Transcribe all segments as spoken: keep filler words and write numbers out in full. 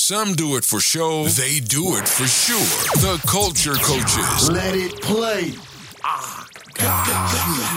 Some do it for show, they do it for sure. The Culture Coaches. Let it play. Ah, God.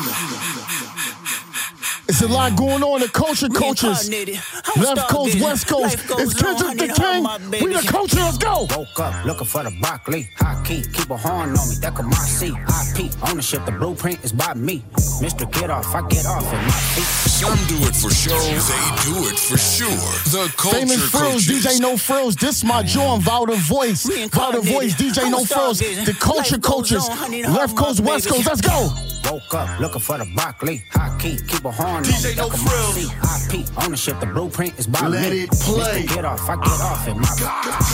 It's a lot going on. The Culture Coaches. Left coast, west coast. It's Kendrick the King. We the culture. Let's go. Woke up looking for the broccoli. High key, keep a horn on me. That could my seat. I P ownership. The blueprint is by me. Mister Get Off, I get off at my feet. Some do it for show. They do it for sure. The Culture Famous Frills, Coaches. D J No Frills. This my joint. Valda Voice. Valda Voice. D J No Frills. The Culture Coaches. Left coast, west coast. Let's go. Woke up looking for the broccoli. High key, keep a horn. D J No Frills. I P ownership. The blueprint is by Let me. it play. Mister Get Off, I get off at my feet.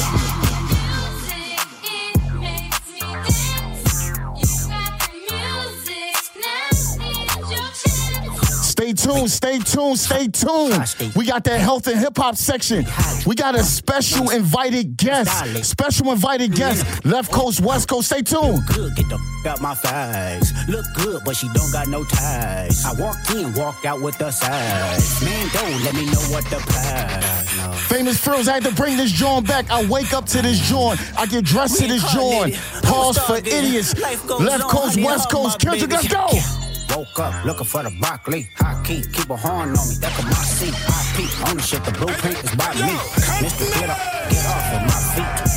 Stay tuned, stay tuned, stay tuned. We got that health and hip hop section. We got a special invited guest. Special invited guest. Left coast, west coast. Stay tuned. Good, get the f- out my face. Look good, but she don't got no ties. I walk in, walk out with the size. Man, don't let me know what the prize. No. Famous Frills, I had to bring this joint back. I wake up to this joint. I get dressed to this joint. Pause for idiots. Left coast, west coast. Kendrick, let's go. Woke up looking for the broccoli. High key, keep a horn on me. That could my seat. I P ownership. The blueprint is by me. Mister Get Off, get off at my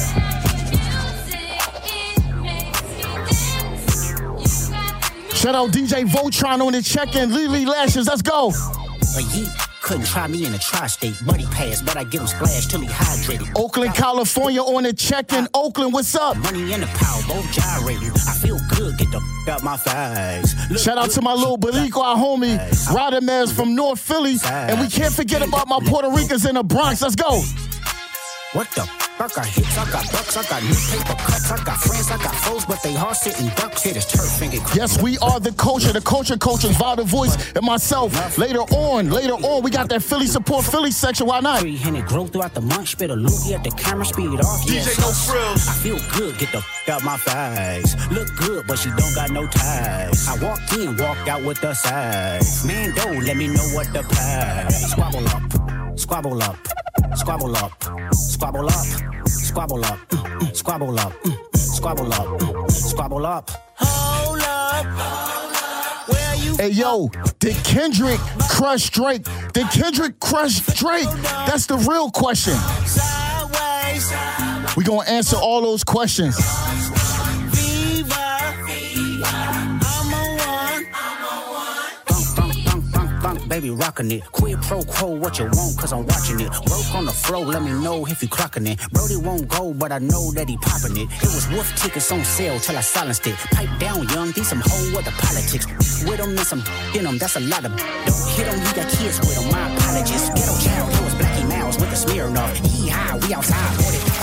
feet. Shout out D J Voltron on the check-in. Lily Lashes, let's go. A yeet couldn't try me in a tri-state. Buddy pass, but I get him splashed till he hydrated. Oakland, California on the check-in. Oakland, what's up? Money and the power, both gyrating. I feel good, get the f- out my face. Look Shout out good, to my little Balico, our homie, Rodamez from North Philly. And we can't forget about my Puerto Ricans in the Bronx. Let's go. What the f- I got hits, I got bucks, I got newspaper cuts, I got friends, I got foes, but they all sitting ducks. Hit his turf finger. Yes, we are the culture. The culture coaches, Valda Voice, and myself. Later on, later on, we got that Philly support Philly section. Why not? Three hundred grow throughout the month, spit a loogie at the camera, speed off. D J Yes, No Frills. I feel good, get the f- out my face. Look good, but she don't got no ties. I walk in, walk out with the size. Man, don't let me know what the prize. Squabble up, squabble up, squabble up, squabble up, squabble up, mm, squabble up, mm, squabble up, mm, squabble up. Hold up, hold up. Where you? Hey, yo, did Kendrick crush Drake? Did Kendrick crush Drake? That's the real question. Sideways. We gonna answer all those questions. Baby rockin' it, quid pro quo, what you want, cause I'm watching it. Work on the floor, let me know if you clockin' it. Brody won't go, but I know that he poppin' it. It was wolf tickets on sale till I silenced it. Pipe down, young, these some whole other politics. With him and some in him, that's a lot of. Don't hit him, he got kids with him, my apologies. Ghetto child, he was Blackie Mouse with the Smirnoff. He high, we outside, with it.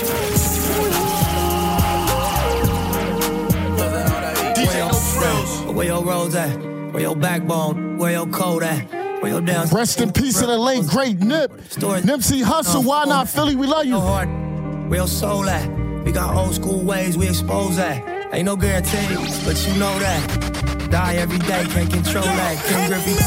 D J No Frills. Where your roads at? Where your backbone? Where your code at? Where your down? Rest in peace to the late great Nip. Nipsey Hussle, why not Philly? We love you. Your heart, where your soul at? We got old school ways, we expose that. Ain't no guarantees, but you know that. Die every day, can't control that. King Griffey.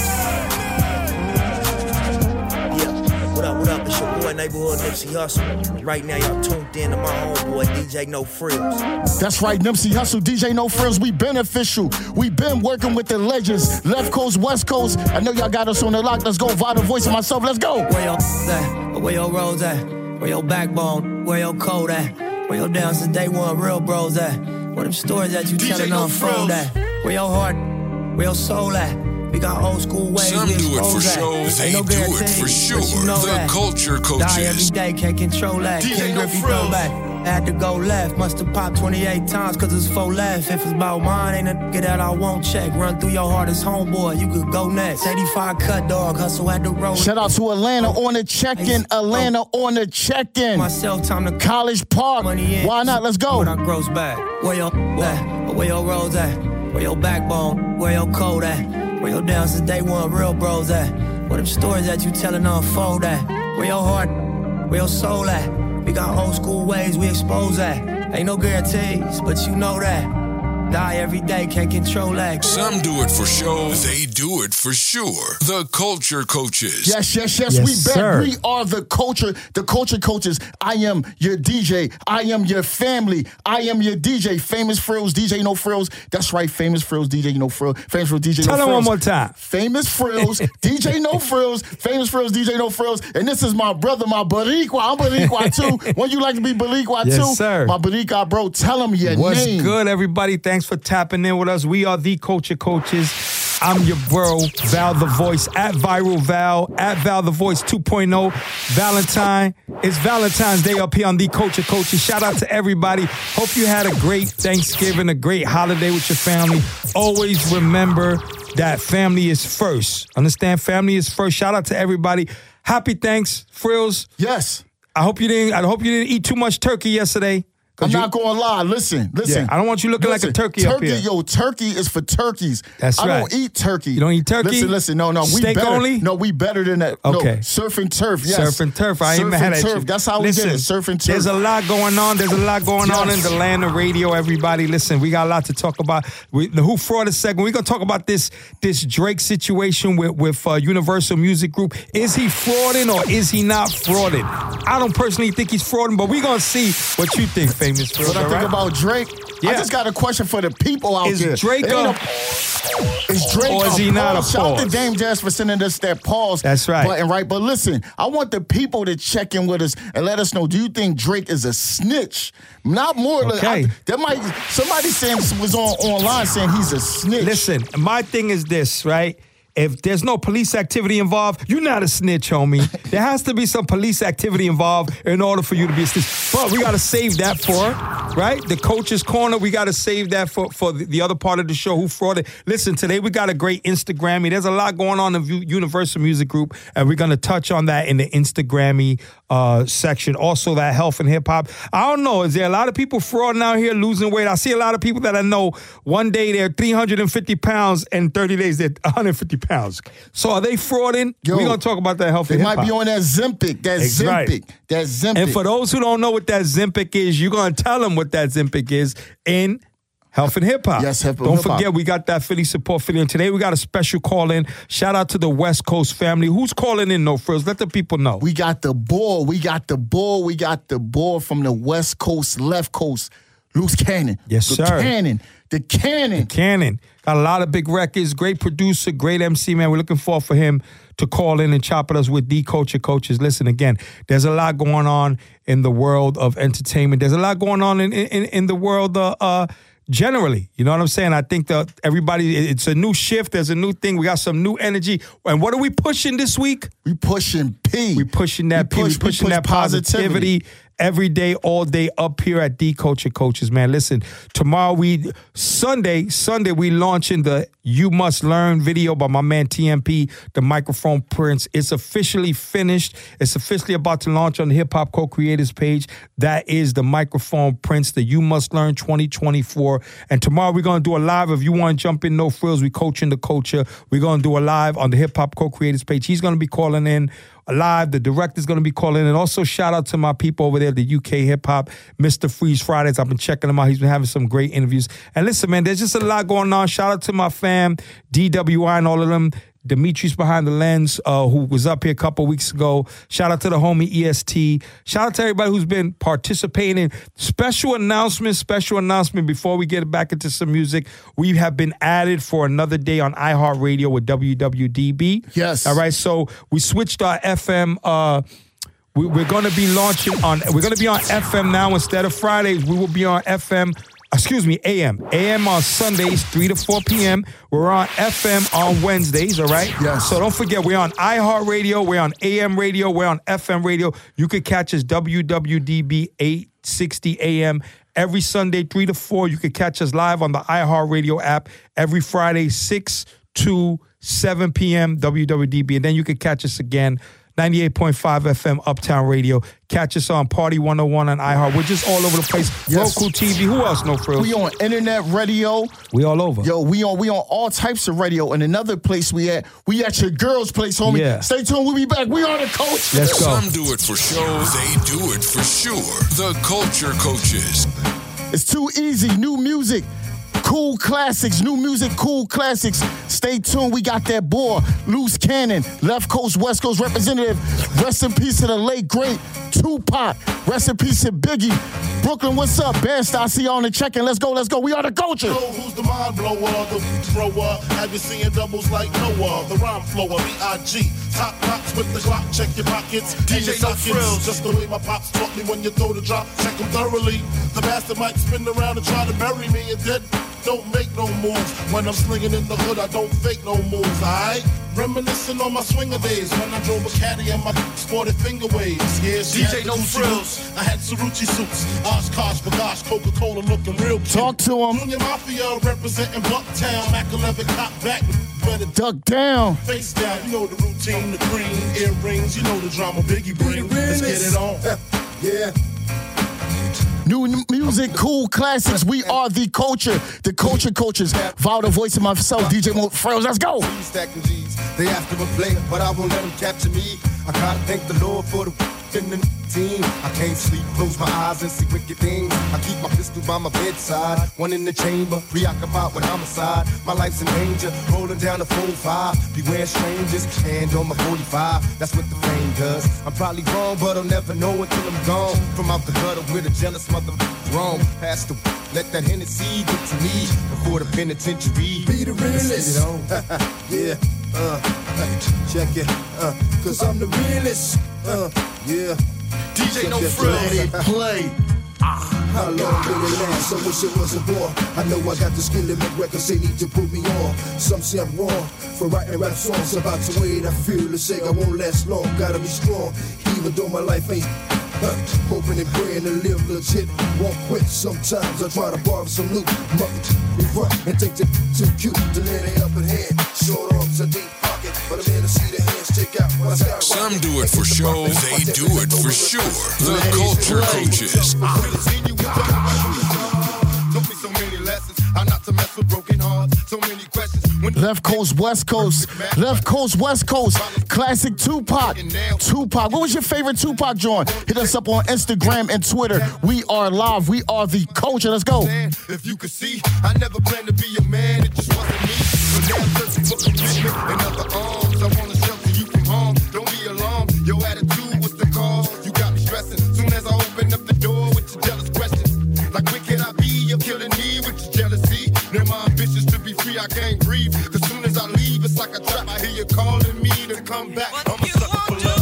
Yeah, what up, what up? It's your boy, neighborhood Nipsey Hussle. Right now, y'all tuned in to my homeboy, D J No Frills. That's right, Nipsey Hussle, D J No Frills. We been official. We been working with the legends. Left coast, west coast. I know y'all got us on the lock. Let's go. Valda Voice and myself. Let's go. Where your at? Where your roads at? Where your backbone? Where your code at? Where your down since day one real bros at? Where them stories that you D J telling No unfold Frills. at? Where your heart? Where your soul at? We got old school ways. Some we do it for expose that. show, they Ain't no do it guarantees, for sure. but you know The that. Culture Die every Coaches. day, can't control that. D J King No Griffey Frills. throwback. Had to go left, must have popped twenty-eight times, cause it's four left. If it's about mine, ain't a nigga that I won't check. Run through your hardest homeboy, you could go next. eighty-five cut dog, hustle at the road. Shout out to Atlanta on the check-in. Atlanta on the check-in. Myself, time to College Park. money in. Why not? Let's go. When I gross back, where your at? Where your roads at? Where your backbone? Where your code at? Where your down since day one real bros at? Where them stories that you telling unfold at? Where your heart? Where your soul at? We got old school ways, we expose that. Ain't no guarantees, but you know that. Die every day, can't control that. Some do it for show, they do it for sure. The Culture Coaches. Yes, yes, yes, Yes, we back. sir. We are the culture, the culture coaches. I am your D J. I am your family. I am your D J. Famous Frills, D J No Frills. That's right, Famous Frills, D J No Frills. Famous Frills, D J No Tell Frills. them one more time. Famous Frills, D J No Frills. Famous Frills, D J No Frills. And this is my brother, my Boricua. I'm Boricua too. Wouldn't you like to be Boricua Yes, too? sir. My Boricua, bro. Tell him your What's name. good, everybody? Thanks for tapping in with us. We are the Culture Coaches. I'm your bro, Val the Voice, at Viral Val, at Val the Voice two point oh. Valentine. It's Valentine's Day up here on the Culture Coaches. Shout out to everybody. Hope you had a great Thanksgiving, a great holiday with your family. Always remember that family is first. Understand? Family is first. Shout out to everybody. Happy thanks, Frills. Yes. I hope you didn't. I hope you didn't eat too much turkey yesterday. I'm you, not going to lie. Listen, listen. Yeah, I don't want you looking listen, like a turkey, up here. Yo, turkey is for turkeys. That's I right. don't eat turkey. You don't eat turkey? Listen, listen. No, no. We Steak better. only? No, we better than that. Okay. No, surf and turf. Yes. Surf and turf. I ain't surf mad and at turf. you. That's how Listen, we did it. Surf and turf. There's a lot going on. There's a lot going on in Yes. the land of radio, everybody. Listen, we got a lot to talk about. We, the Who Frauded segment, we're going to talk about this this Drake situation with, with uh, Universal Music Group. Is he frauding or is he not frauding? I don't personally think he's frauding, but we're going to see what you think, Famous Frills. What I all think right? about Drake? Yeah. I just got a question for the people out Is there. Drake It ain't a- Is Drake Or is he not a pause? Shout out to pause? Dame Jazz for sending us that pause That's right. button, right? But listen, I want the people to check in with us and let us know, do you think Drake is a snitch? Not more. Okay. I, there might somebody saying was on online saying he's a snitch. Listen, my thing is this, right? If there's no police activity involved, you're not a snitch, homie. There has to be some police activity involved in order for you to be a snitch. But we got to save that for, right? The Coach's Corner, we got to save that for, for the, the other part of the show, Who Frauded. Listen, today we got a great Instagrammy. There's a lot going on in the Universal Music Group, and we're going to touch on that in the Instagrammy uh, section. Also, that health and hip hop. I don't know, is there a lot of people frauding out here, losing weight? I see a lot of people that I know, one day they're three hundred fifty pounds, and thirty days they're one hundred fifty pounds. So are they frauding? Yo, we're going to talk about that health They and might hip be hop. on that Zempic. That That's right. Zempic. That Zempic. And for those who don't know what that Zempic is, you're going to tell them what that Zempic is in Health and Hip Hop. Yes, Health and Don't Hip Hop. forget, we got that Philly support Philly. And today we got a special call in. Shout out to the West Coast family. Who's calling in, No Frills? Let the people know. We got the ball. We got the ball. We got the ball from the West Coast, left coast. Loose Cannon. Yes, the sir. Cannon. The Cannon. Cannon. Got a lot of big records. Great producer. Great M C, man. We're looking forward for him to call in and chop at us with the Culture Coaches. Listen, again, there's a lot going on in the world of entertainment. There's a lot going on in in, in the world uh, uh, generally. You know what I'm saying? I think that everybody, it's a new shift. There's a new thing. We got some new energy. And what are we pushing this week? We pushing P. We pushing that We P. push- We we pushing push that positivity. Every day, all day, up here at the Culture Coaches, man. Listen, tomorrow we, Sunday, Sunday, we launching the You Must Learn video by my man T M P, the Microphone Prince. It's officially finished. It's officially about to launch on the Hip Hop Co-Creators page. That is the Microphone Prince, the You Must Learn twenty twenty-four. And tomorrow we're going to do a live. If you want to jump in, No Frills, we coaching the culture. We're going to do a live on the Hip Hop Co-Creators page. He's going to be calling in live. The director's going to be calling in. And also shout out to my people over there, the U K Hip Hop, Mister Freeze Fridays. I've been checking him out. He's been having some great interviews. And listen, man, there's just a lot going on. Shout out to my fam, D W I and all of them. Demetrius Behind the Lens, uh, who was up here a couple weeks ago. Shout out to the homie E S T. Shout out to everybody who's been participating in special announcement, special announcement before we get back into some music. We have been added for another day on iHeartRadio with W W D B. Yes. All right, so we switched our F M. Uh, we, we're going to be launching on, we're going to be on F M now instead of Fridays. We will be on F M. Excuse me, A M. A M on Sundays, three to four p.m. We're on F M on Wednesdays, all right? Yes. So don't forget, we're on iHeartRadio, we're on A M radio, we're on F M radio. You could catch us W W D B eight sixty A M every Sunday, three to four. You could catch us live on the iHeartRadio app every Friday, six to seven p.m. W W D B. And then you could catch us again, ninety-eight point five F M Uptown Radio. Catch us on Party one oh one on iHeart. We're just all over the place. Yes. Roku T V. Who else, No Frills? We on internet radio. We all over. Yo, we on we on all types of radio. And another place we at, we at your girl's place, homie. Yeah. Stay tuned. We'll be back. We are the coach. Let's go. Some do it for show, they do it for sure. The Culture Coaches. It's too easy. New music. Cool classics, new music, cool classics. Stay tuned. We got that boy, Loose Cannon, Left Coast, West Coast representative. Rest in peace to the late, great Tupac. Rest in peace to Biggie. Brooklyn, what's up? Best, I see you on the check-in. Let's go, let's go. We are the culture. So who's the mind blower, the thrower? Have you seen doubles like Noah? The rhyme flower, B I G. Top pops with the Glock, check your pockets. D J No Frills, just the way my pops taught me when you throw the drop, check them thoroughly. The bastard might spin around and try to bury me and dead. Don't make no moves. When I'm slinging in the hood, I don't fake no moves, alright? Reminiscing on my swinger days when I drove a caddy and my sported finger waves. Yeah, D J No Frills. I had Cerucci suits, Oshkosh, Bagash, Coca-Cola looking real cute. Talk to him. Junior Mafia representing Bucktown. Mac eleven cop back. Better Duck down. face down. You know the routine, the green earrings. You know the drama Biggie bring. Let's get it on. Yeah. New n- music, cool classics. We are the culture. The culture coaches. Vow the voice of myself, D J Mo Frills. Let's go. Stacking G's. They after a play, but I won't let them capture me. I gotta thank the Lord for the in the team. I can't sleep, close my eyes and see wicked things. I keep my pistol by my bedside, one in the chamber, preoccupied with homicide. My life's in danger, rolling down the four five. Beware strangers, hand on my forty-five. That's what the fame does. I'm probably wrong, but I'll never know until I'm gone. From out the gutter with a jealous mother wrong. Pass the let that Hennessy get to me before the penitentiary. Be the realest. Yeah, uh, check it, uh, cause I'm the realest. Uh, yeah. D J No Frills. Let it play. How long will it last? I wish it wasn't war. I know I got the skill to make records, they need to prove me on. Some say I'm wrong for writing rap songs about the way that I feel. To say I won't last long, gotta be strong. Even though my life ain't huh, hoping and praying to live legit. Won't quit. Sometimes I try to borrow some loot. Mother, we run and think they're too cute to let it up in hand. Short arms, a deep pocket, but I'm here to see the hands take out what I got. Some do it for show, they do it for sure. The Culture Coaches. Left Coast, West Coast. Left Coast, West Coast. Classic Tupac. Tupac. What was your favorite Tupac joint? Hit us up on Instagram and Twitter. We are live. We are the culture. Let's go. If you could see, I never planned to be a man. It just wasn't me. But now I'm searching for commitment and other arms. I wanna shelter you from harm. Don't be alarmed. Your attitude was the cause. You got me stressing. Soon as I open up the door with your jealous questions. Like, where can I be? You're killing me with your jealousy. Now my ambitions to be free, I can't breathe. Cause soon as I leave, it's like a trap. I hear you calling me to come back. I'm a sucker for love.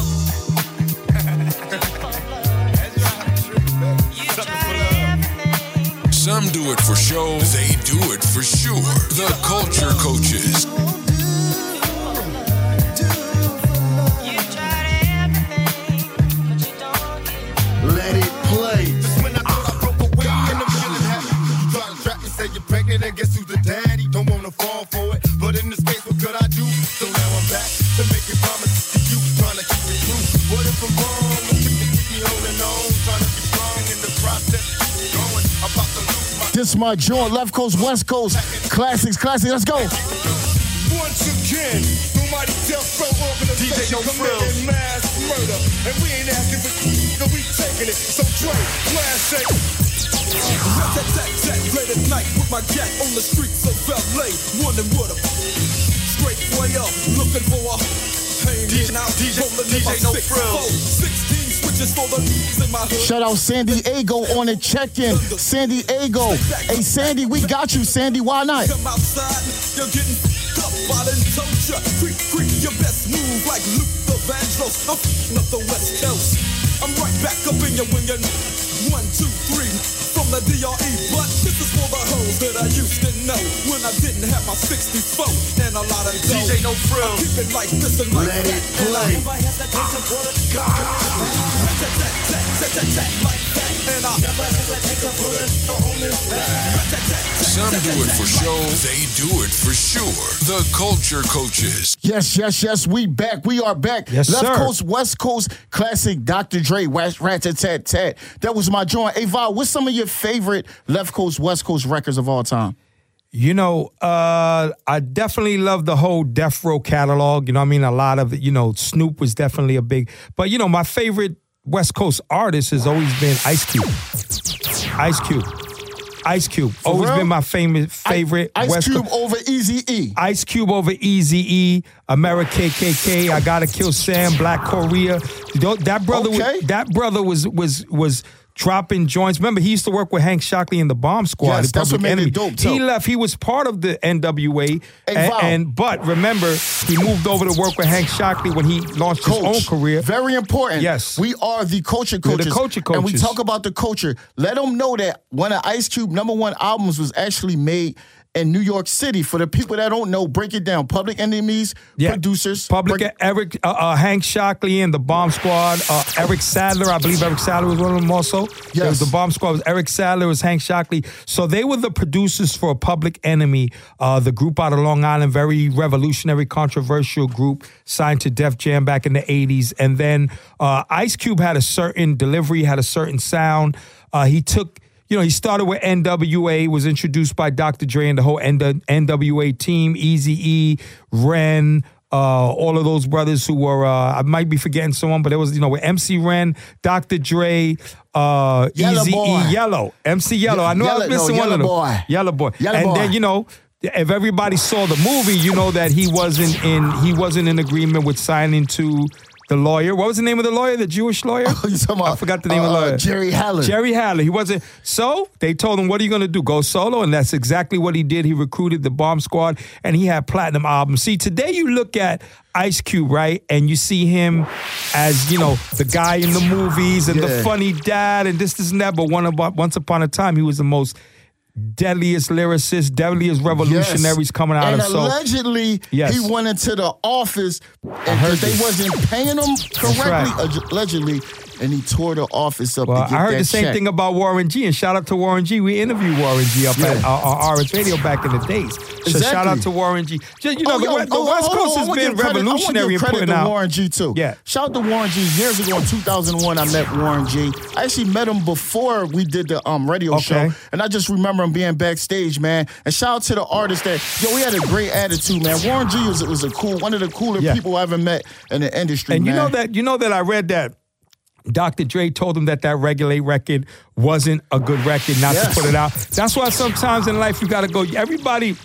Some do it for show, they do it for sure. The Culture Coaches. Let it play. Just when I thought I broke away and I'm feeling happy. You try to trap me, say you're pregnant, and guess who's the daddy? Don't wanna fall for it, but in this case, what could I do? So now I'm back to make a promise to you, trying to keep it true. What if I'm wrong? What if you keep me holding on? Trying to be strong in the process. Going about to lose my. This is my joint. Left Coast, West Coast. Classics, classics. Let's go. Once again, nobody death row organization committing mass murder, and we ain't asking for no, we taking it. So Dre, class eight. Rat-tat-tat-tat, late at night with my gat on the streets of L A, wondering what a straight way up, looking for a hanging out, rolling in my six four, sixteen switches for the in my hood. Shout out San Diego on the check-in. San Diego. Hey, Sandy, we got you, Sandy. Why not? Come outside, you're getting up, I done told ya. Creep, creep, your best move like Luther Vandross. I'm f***ing up the West Coast. I'm right back up in your wing and one, two, three from the D R E. But this is for the hoes that I used to know when I didn't have my sixty-four and a lot of dough. D J No Frills. I keep it like this and like Let that. it play. And I never hesitate to put it God. Like that. And I never hesitate to put it on this back. Some do it for show, they do it for sure. The Culture Coaches. Yes, yes, yes. We back. We are back. Yes, Left sir. Coast, West Coast. Classic Doctor Dre. Rat-tat-tat-tat. That was my joint. Hey, Val, what's some of your favorite Left Coast, West Coast records of all time? You know, uh, I definitely love the whole Death Row catalog. You know what I mean? A lot of it, you know, Snoop was definitely a big, but you know, my favorite West Coast artist has always been Ice Cube. Ice Cube. Ice Cube. For Always real? been my famous favorite. Ice West Cube Co- over Eazy-E. Ice Cube over Eazy-E, America K K K, I Gotta Kill Sam, Black Korea. You know, that brother Okay. was, that brother was was was dropping joints. Remember, he used to work with Hank Shockley in the Bomb Squad. Yes, the that's what Public made Enemy. it dope, too. He left. He was part of the N W A. and, Val. and but remember, he moved over to work with Hank Shockley when he launched his Coach, own career. Very important. Yes. We are the culture We're the coaches. culture And we coaches. talk about the culture. Let them know that one of Ice Cube number one albums was actually made in New York City. For the people that don't know, break it down. Public Enemies, Yeah. producers. Public break- Eric, uh, uh, Hank Shockley and the Bomb Squad. Uh, Eric Sadler, I believe Eric Sadler was one of them also. It was Yes. the Bomb Squad. It was Eric Sadler, it was Hank Shockley. So they were the producers for Public Enemy, uh, the group out of Long Island, very revolutionary, controversial group, signed to Def Jam back in the eighties. And then uh, Ice Cube had a certain delivery, had a certain sound. Uh, he took... You know, he started with N W A, was introduced by Doctor Dre and the whole N W A team, Eazy-E, Ren, uh, all of those brothers who were, uh, I might be forgetting someone, but it was, you know, with M C Ren, Doctor Dre, uh, Yellow Eazy-E, Boy. Yellow, M C Yellow. I know I was Yellow- missing no, one of them. Yellow Boy. Yellow Boy. Yellow and Boy. then, you know, if everybody saw the movie, you know that he wasn't in, he wasn't in agreement with signing to the lawyer. What was the name of the lawyer? The Jewish lawyer? You talking about, I forgot the name uh, of the lawyer. uh, Jerry Haller. Jerry Haller. He wasn't. So they told him, what are you going to do? Go solo? And that's exactly what he did. He recruited the Bomb Squad and he had platinum albums. See, today you look at Ice Cube, right? And you see him as, you know, the guy in the movies and Yeah. the funny dad and this, this, and that. But one about, once upon a time, he was the most deadliest lyricists, deadliest revolutionaries Yes. coming out and of so. allegedly, Yes. he went into the office and heard 'cause they this. wasn't paying him correctly, right. alleg- allegedly, and he tore the office up Well, to get I heard that the same check. thing about Warren G. And shout out to Warren G. We interviewed Warren G. up Yeah. at uh, on R S Radio back in the days. So shout out Exactly. to Warren G. Just, you know, Oh, the, yo, we- the oh, West oh, Coast oh, I has wanna been give credit- revolutionary I in want to give credit putting to out. Warren G too. Yeah. Shout out to Warren G. Years ago in two thousand one, I met Warren G. I actually met him before we did the um radio Okay. show, and I just remember him being backstage, man. And shout out to the artists that yo, we had a great attitude, man. Warren G was was a cool, one of the cooler Yeah. people I ever met in the industry. And you man. know that you know that I read that Doctor Dre told him that that Regulate record wasn't a good record, not Yes. to put it out. That's why sometimes in life you got to go. Everybody.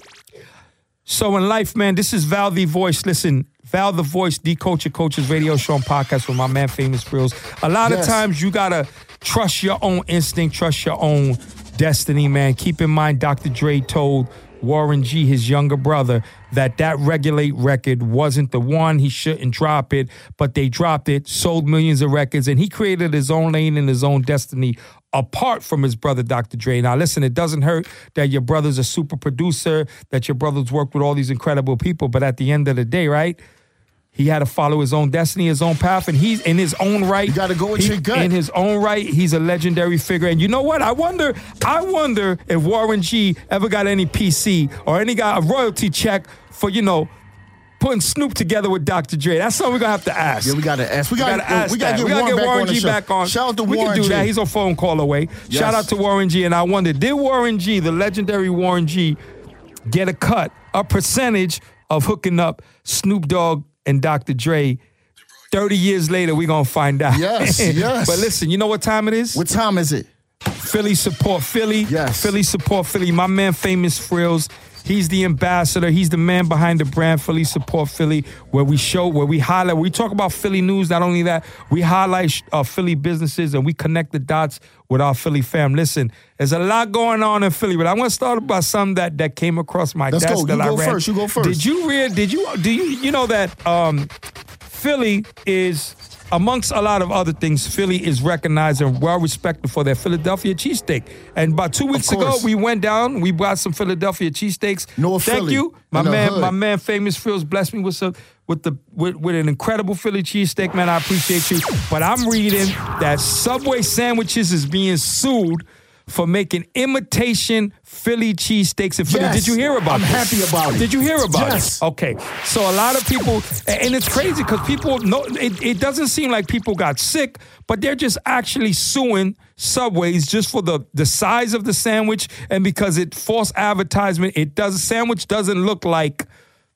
So in life, man, this is Val the Voice. Listen, Val the Voice, the Culture Coaches radio show and podcast with my man Famous Frills. A lot Yes. of times you gotta trust your own instinct, trust your own destiny, man. Keep in mind, Doctor Dre told Warren G, his younger brother, that that Regulate record wasn't the one. He shouldn't drop it, but they dropped it, sold millions of records, and he created his own lane and his own destiny apart from his brother, Doctor Dre. Now, listen, it doesn't hurt that your brother's a super producer, that your brother's worked with all these incredible people, but at the end of the day, right, he had to follow his own destiny, his own path, and he's in his own right. You gotta go with he- your gut. In his own right, he's a legendary figure. And you know what? I wonder, I wonder if Warren G ever got any P C or any got a royalty check for, you know, putting Snoop together with Doctor Dre. That's something we're gonna have to ask. Yeah, we gotta ask. We We gotta, gotta ask we gotta that. get we gotta Warren, get back Warren on the G show. back on. Shout out to we Warren can do G. that. He's a phone call away. Yes. Shout out to Warren G. And I wonder, did Warren G, the legendary Warren G, get a cut, a percentage of hooking up Snoop Dogg and Doctor Dre? thirty years later, we're gonna find out. Yes, yes. But listen, you know what time it is? What time is it? Philly support Philly. Yes. Philly support Philly. My man, Famous Frills. He's the ambassador. He's the man behind the brand Philly Support Philly, where we show, where we highlight, we talk about Philly news. Not only that, we highlight uh, Philly businesses and we connect the dots with our Philly fam. Listen, there's a lot going on in Philly, but I want to start by something that, that came across my Let's desk go. that You I go read. first. You go first. Did you read? Did you do you you know that um, Philly is, amongst a lot of other things, Philly is recognized and well respected for their Philadelphia cheesesteak. And about two weeks ago, course. we went down, we bought some Philadelphia cheesesteaks. North Thank Philly, you. My in the man, hood. my man Famous Frills blessed me with some with the with, with an incredible Philly cheesesteak, man. I appreciate you. But I'm reading that Subway sandwiches is being sued for making imitation Philly cheesesteaks in Philly. Yes. Did you hear about I'm this? happy about it. Did you hear about Yes. it? Okay. So a lot of people, and it's crazy because people know, it, it doesn't seem like people got sick, but they're just actually suing Subways just for the, the size of the sandwich and because it false advertisement. It does, sandwich doesn't look like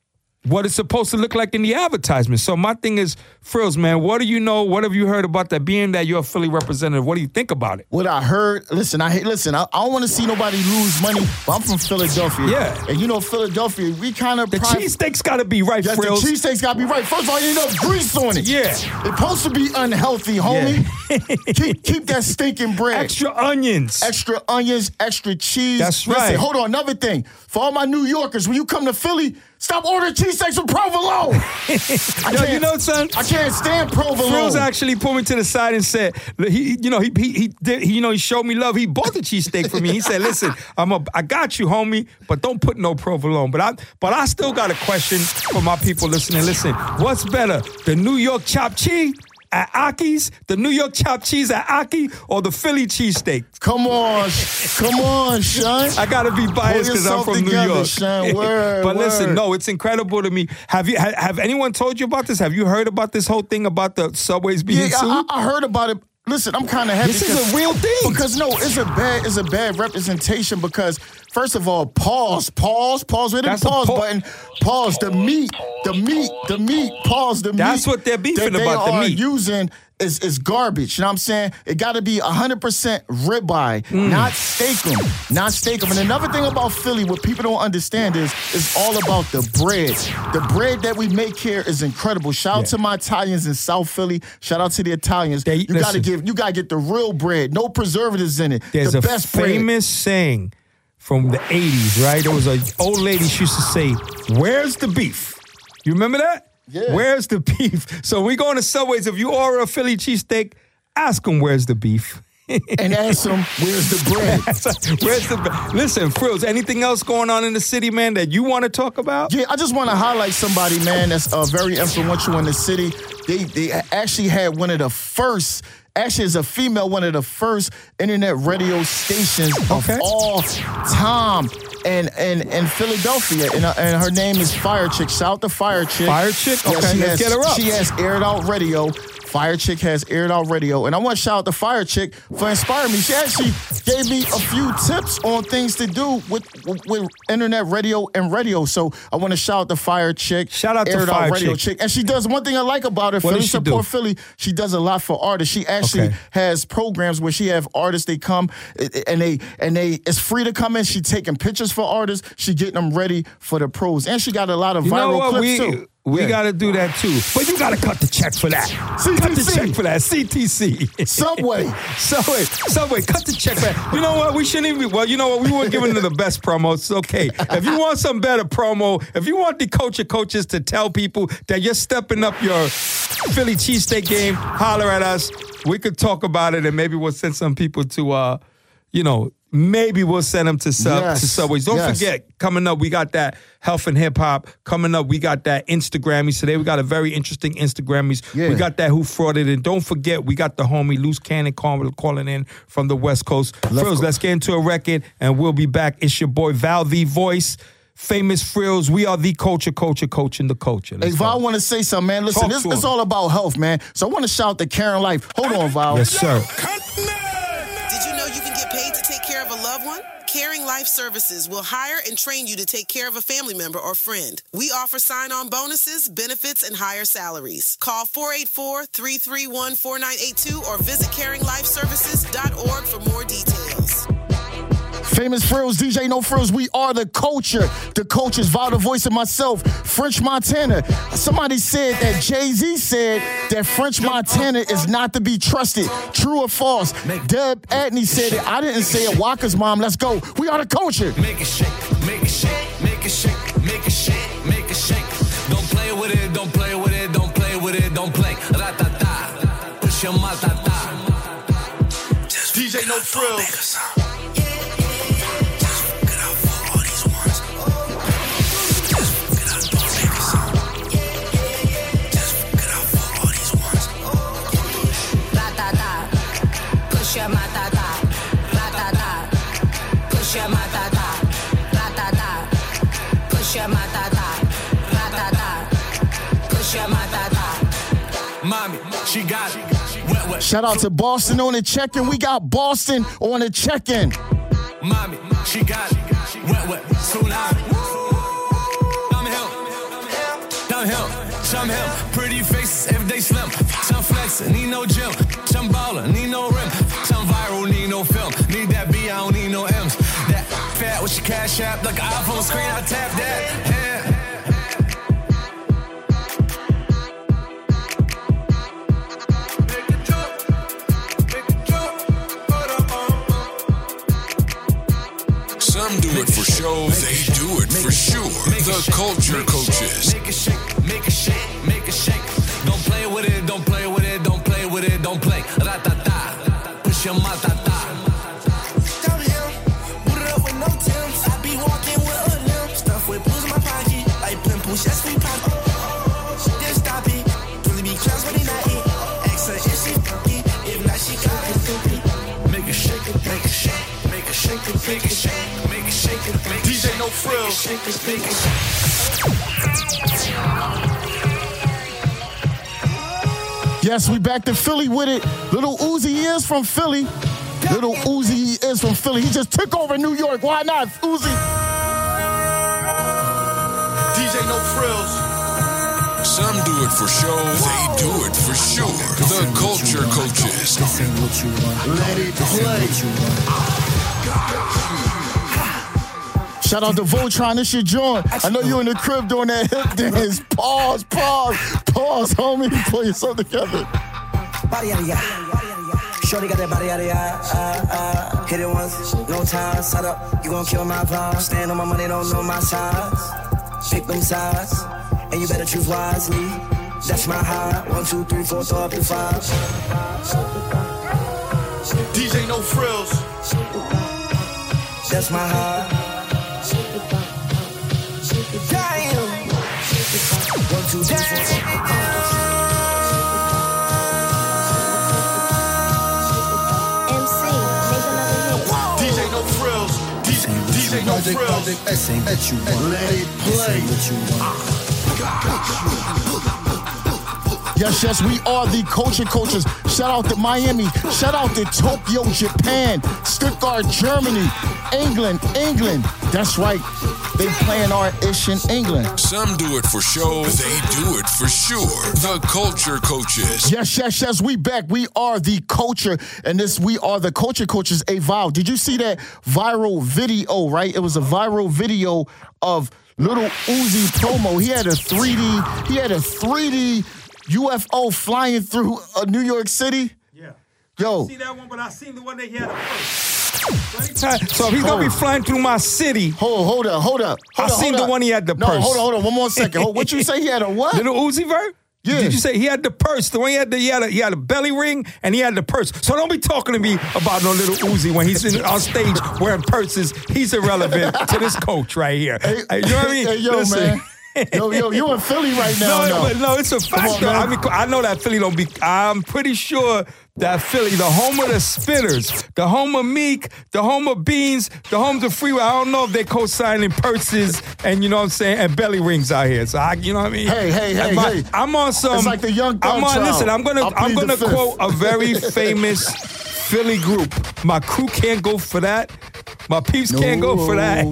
what it's supposed to look like in the advertisement. So my thing is, Frills, man, what do you know? What have you heard about that? Being that you're a Philly representative, what do you think about it? What I heard, listen, I listen, I, I don't want to see nobody lose money, but I'm from Philadelphia. Yeah. And you know, Philadelphia, we kind of... The prime- cheesesteaks got to be right, yes, Frills. the cheesesteaks got to be right. First of all, you enough grease on it. Yeah. It's supposed to be unhealthy, homie. Yeah. keep, keep that stinking bread. Extra onions. Extra onions, extra cheese. That's listen, right. Hold on, another thing. For all my New Yorkers, when you come to Philly, stop ordering cheesesteaks from Provolone. I Yo, you know, son, I can't stand Provolone. Frills actually pulled me to the side and said, he, you know, he he he did, he, you know, he showed me love. He bought the cheesesteak for me. He said, "Listen, I'm a, I got you, homie, but don't put no provolone." But I, but I still got a question for my people listening. Listen, what's better, the New York chopped cheese at Aki's, the New York chopped cheese at Aki, or the Philly cheesesteak? Come on, come on, Sean. I gotta be biased because I'm from together, New York. Sean. Word, but word. listen, no, it's incredible to me. Have you have, have anyone told you about this? Have you heard about this whole thing about the subways being yeah, sued? I, I heard about it. Listen, I'm kind of happy. This is a real thing. Because no, it's a bad, it's a bad representation. Because first of all, pause, pause, pause. Where the That's a pause pa- button? Pause. The meat, the meat, the meat. Pause. The meat. That's what they're beefing that about, They the are meat. using is is garbage. You know what I'm saying? It got to be one hundred percent ribeye, Mm. not steak 'em, not steak 'em. And another thing about Philly, what people don't understand is it's all about the bread. The bread that we make here is incredible. Shout out Yeah. to my Italians in South Philly. Shout out to the Italians. They- you got to listen. give, you got to get the real bread, no preservatives in it. There's the a best bread. famous saying from the eighties, right? There was an old lady, she used to say, "Where's the beef?" You remember that? Yeah. Where's the beef? So we go on to Subways. If you order a Philly cheesesteak, ask them where's the beef. And ask them, where's the bread? Where's the be- Listen, Frills, anything else going on in the city, man, that you want to talk about? Yeah, I just want to highlight somebody, man, that's uh, very influential in the city. They they actually had one of the first, actually as a female, one of the first internet radio stations Okay. of all time. And in, in Philadelphia, and, uh, and her name is Fire Chick. Shout out to Fire Chick. Fire Chick? Yeah, Okay, she let's has, get her up. She has aired out radio. Fire Chick has aired out radio. And I want to shout out to Fire Chick for inspiring me. She actually gave me a few tips on things to do with, with, with internet radio and radio. So I want to shout out to Fire Chick. Shout out to aired Fire out radio Chick. And she does one thing I like about her, What Philly does she Support do? Philly. She does a lot for artists. She actually Okay. has programs where she have artists, they come and they and they it's free to come in. She taking pictures for artists. She getting them ready for the pros. And she got a lot of You know viral what? clips We, too. we Yeah. got to do that too. But you got to cut the check for that. C T C. Cut the check for that. C T C. Subway. Subway. Subway. Cut the check for that. You know what? We shouldn't even be. Well, you know what? We weren't giving them the best promos. It's okay. If you want some better promo, if you want the coach of coaches to tell people that you're stepping up your Philly cheesesteak game, holler at us. We could talk about it and maybe we'll send some people to, uh, you know, maybe we'll send them to sub Yes. to Subways. Don't Yes. forget, coming up, we got that health and hip hop. Coming up, we got that Instagrammies. Today, we got a very interesting Instagrammies. Yeah. We got that Who Frauded. And don't forget, we got the homie Loose Cannon call, calling in from the West Coast. Frills, let's get into a record and we'll be back. It's your boy Val, the voice. Famous Frills. We are the culture, culture, coaching the culture. Hey, Let's Val, I go. want to say something, man. Listen, Talk this, to it's him. all about health, man. So I want to shout out to Karen Life. Hold on, Val. Yes, sir. Did you know you can get paid to take care of a loved one? Caring Life Services will hire and train you to take care of a family member or friend. We offer sign-on bonuses, benefits, and higher salaries. Call four eight four, three three one, four nine eight two or visit caring life services dot org for more details. Famous Frills, D J No Frills, we are the culture. The coach is Val, the voice of myself, French Montana. Somebody said that Jay-Z said that French Montana is not to be trusted. True or false? Deb Adney said it. I didn't say it. Walker's mom, let's go. We are the culture. Make it shake, make it shake, make it shake, make it shake, make it shake. Don't play with it, don't play with it, don't play with it, don't play. Ra-ta-ta, push your ma-ta-ta. D J No Frills. Push your matata, ratata. Push your matata, ratata. Push your matata, ratata. Push your matata. Mommy, she got it. Wet, wet. Shout out to Boston on the check-in. We got Boston on the check-in. Mommy, she got it. Wet, wet. Tsunami. I'm here. I'm him. Pretty faces, everyday slim. I'm flexing, need no gym. I'm ballin', need no rim. I'm viral, need no film. Need that B, I don't need no M's. That fat with your cash app, like an iPhone screen, I tap that. Yeah. Some do it for show, they do it for sure. The Culture Coaches. Make it shake, make it shake, make it shake. Don't play with it, don't play with it, don't play with it, don't play. Ra-ta-ta, push your ma-ta-ta. Down here, boot it up with no Timbs. I be walking with a limp. Stuff with blues in my pocket, like pimples, yes, we pop. Then stop it, really be clowns, but they not it. Ask her if she fuck it, if not, she got it. Make it shake, make it shake, make it shake, make it shake. D J No Frills. Yes, we back to Philly with it. Little Uzi is from Philly. Little Uzi is from Philly. He just took over New York. Why not, Uzi? D J No Frills. Some do it for show, they do it for sure. The Culture Coaches. Let it play. Shout out to Voltron, this your joint. I know you in the crib doing that hip dance. Pause, pause, pause, homie. Pull yourself together. Body yada yada. Shorty got that body yada yada. Uh, uh, hit it once, no time. Set up, you gon' kill my vibe. Stand on my money, don't know my size. Pick them sides, and you better choose wisely. That's my high. One, two, three, four, throw up your five. D J No Frills. That's my high. Damn. One, two, three, four. M C, make another hit. D J No Frills. D J, D J No Frills. Let it play. Yes, yes, we are the Culture Coaches. Shout out to Miami. Shout out to Tokyo, Japan. Stuttgart, Germany. England, England. That's right. They playing our ish in England. Some do it for show, they do it for sure. The Culture Coaches. Yes, yes, yes, we back. We are the culture, and this we are the Culture Coaches. A Val, did you see that viral video, right? It was a viral video of Little Uzi promo. He had a three D, he had a three D U F O flying through uh, New York City. Yeah. Yo. I didn't see that one, but I seen the one that he had first. So if he's gonna be flying through my city. Hold, hold up, hold up. Hold I up, seen hold the up. one he had the no, purse. hold on, hold on, one more second. Hold, what you say? He had a what? Little Uzi Vert? Yeah. Did you say he had the purse? The one he had the he had a, he had a belly ring and he had the purse. So don't be talking to me about no Little Uzi when he's in, on stage wearing purses. He's irrelevant to this coach right here. Hey, you know what I mean? Hey, yo, Listen. man. Yo, yo, you in Philly right now? No, no, but no, it's a fact. on, though. man. I mean, I know that Philly don't be. I'm pretty sure that Philly, the home of the spitters, the home of Meek, the home of Beans, the home of Freeway. I don't know if they co-signing purses and you know what I'm saying and belly rings out here. So I, you know what I mean? Hey, hey, hey, My, hey. I'm on some. It's like the Young Thug I'm on. trial. Listen, I'm gonna. I'll I'm plead gonna the fifth. quote a very famous Philly group. My crew can't go for that. My peeps No. can't go for that.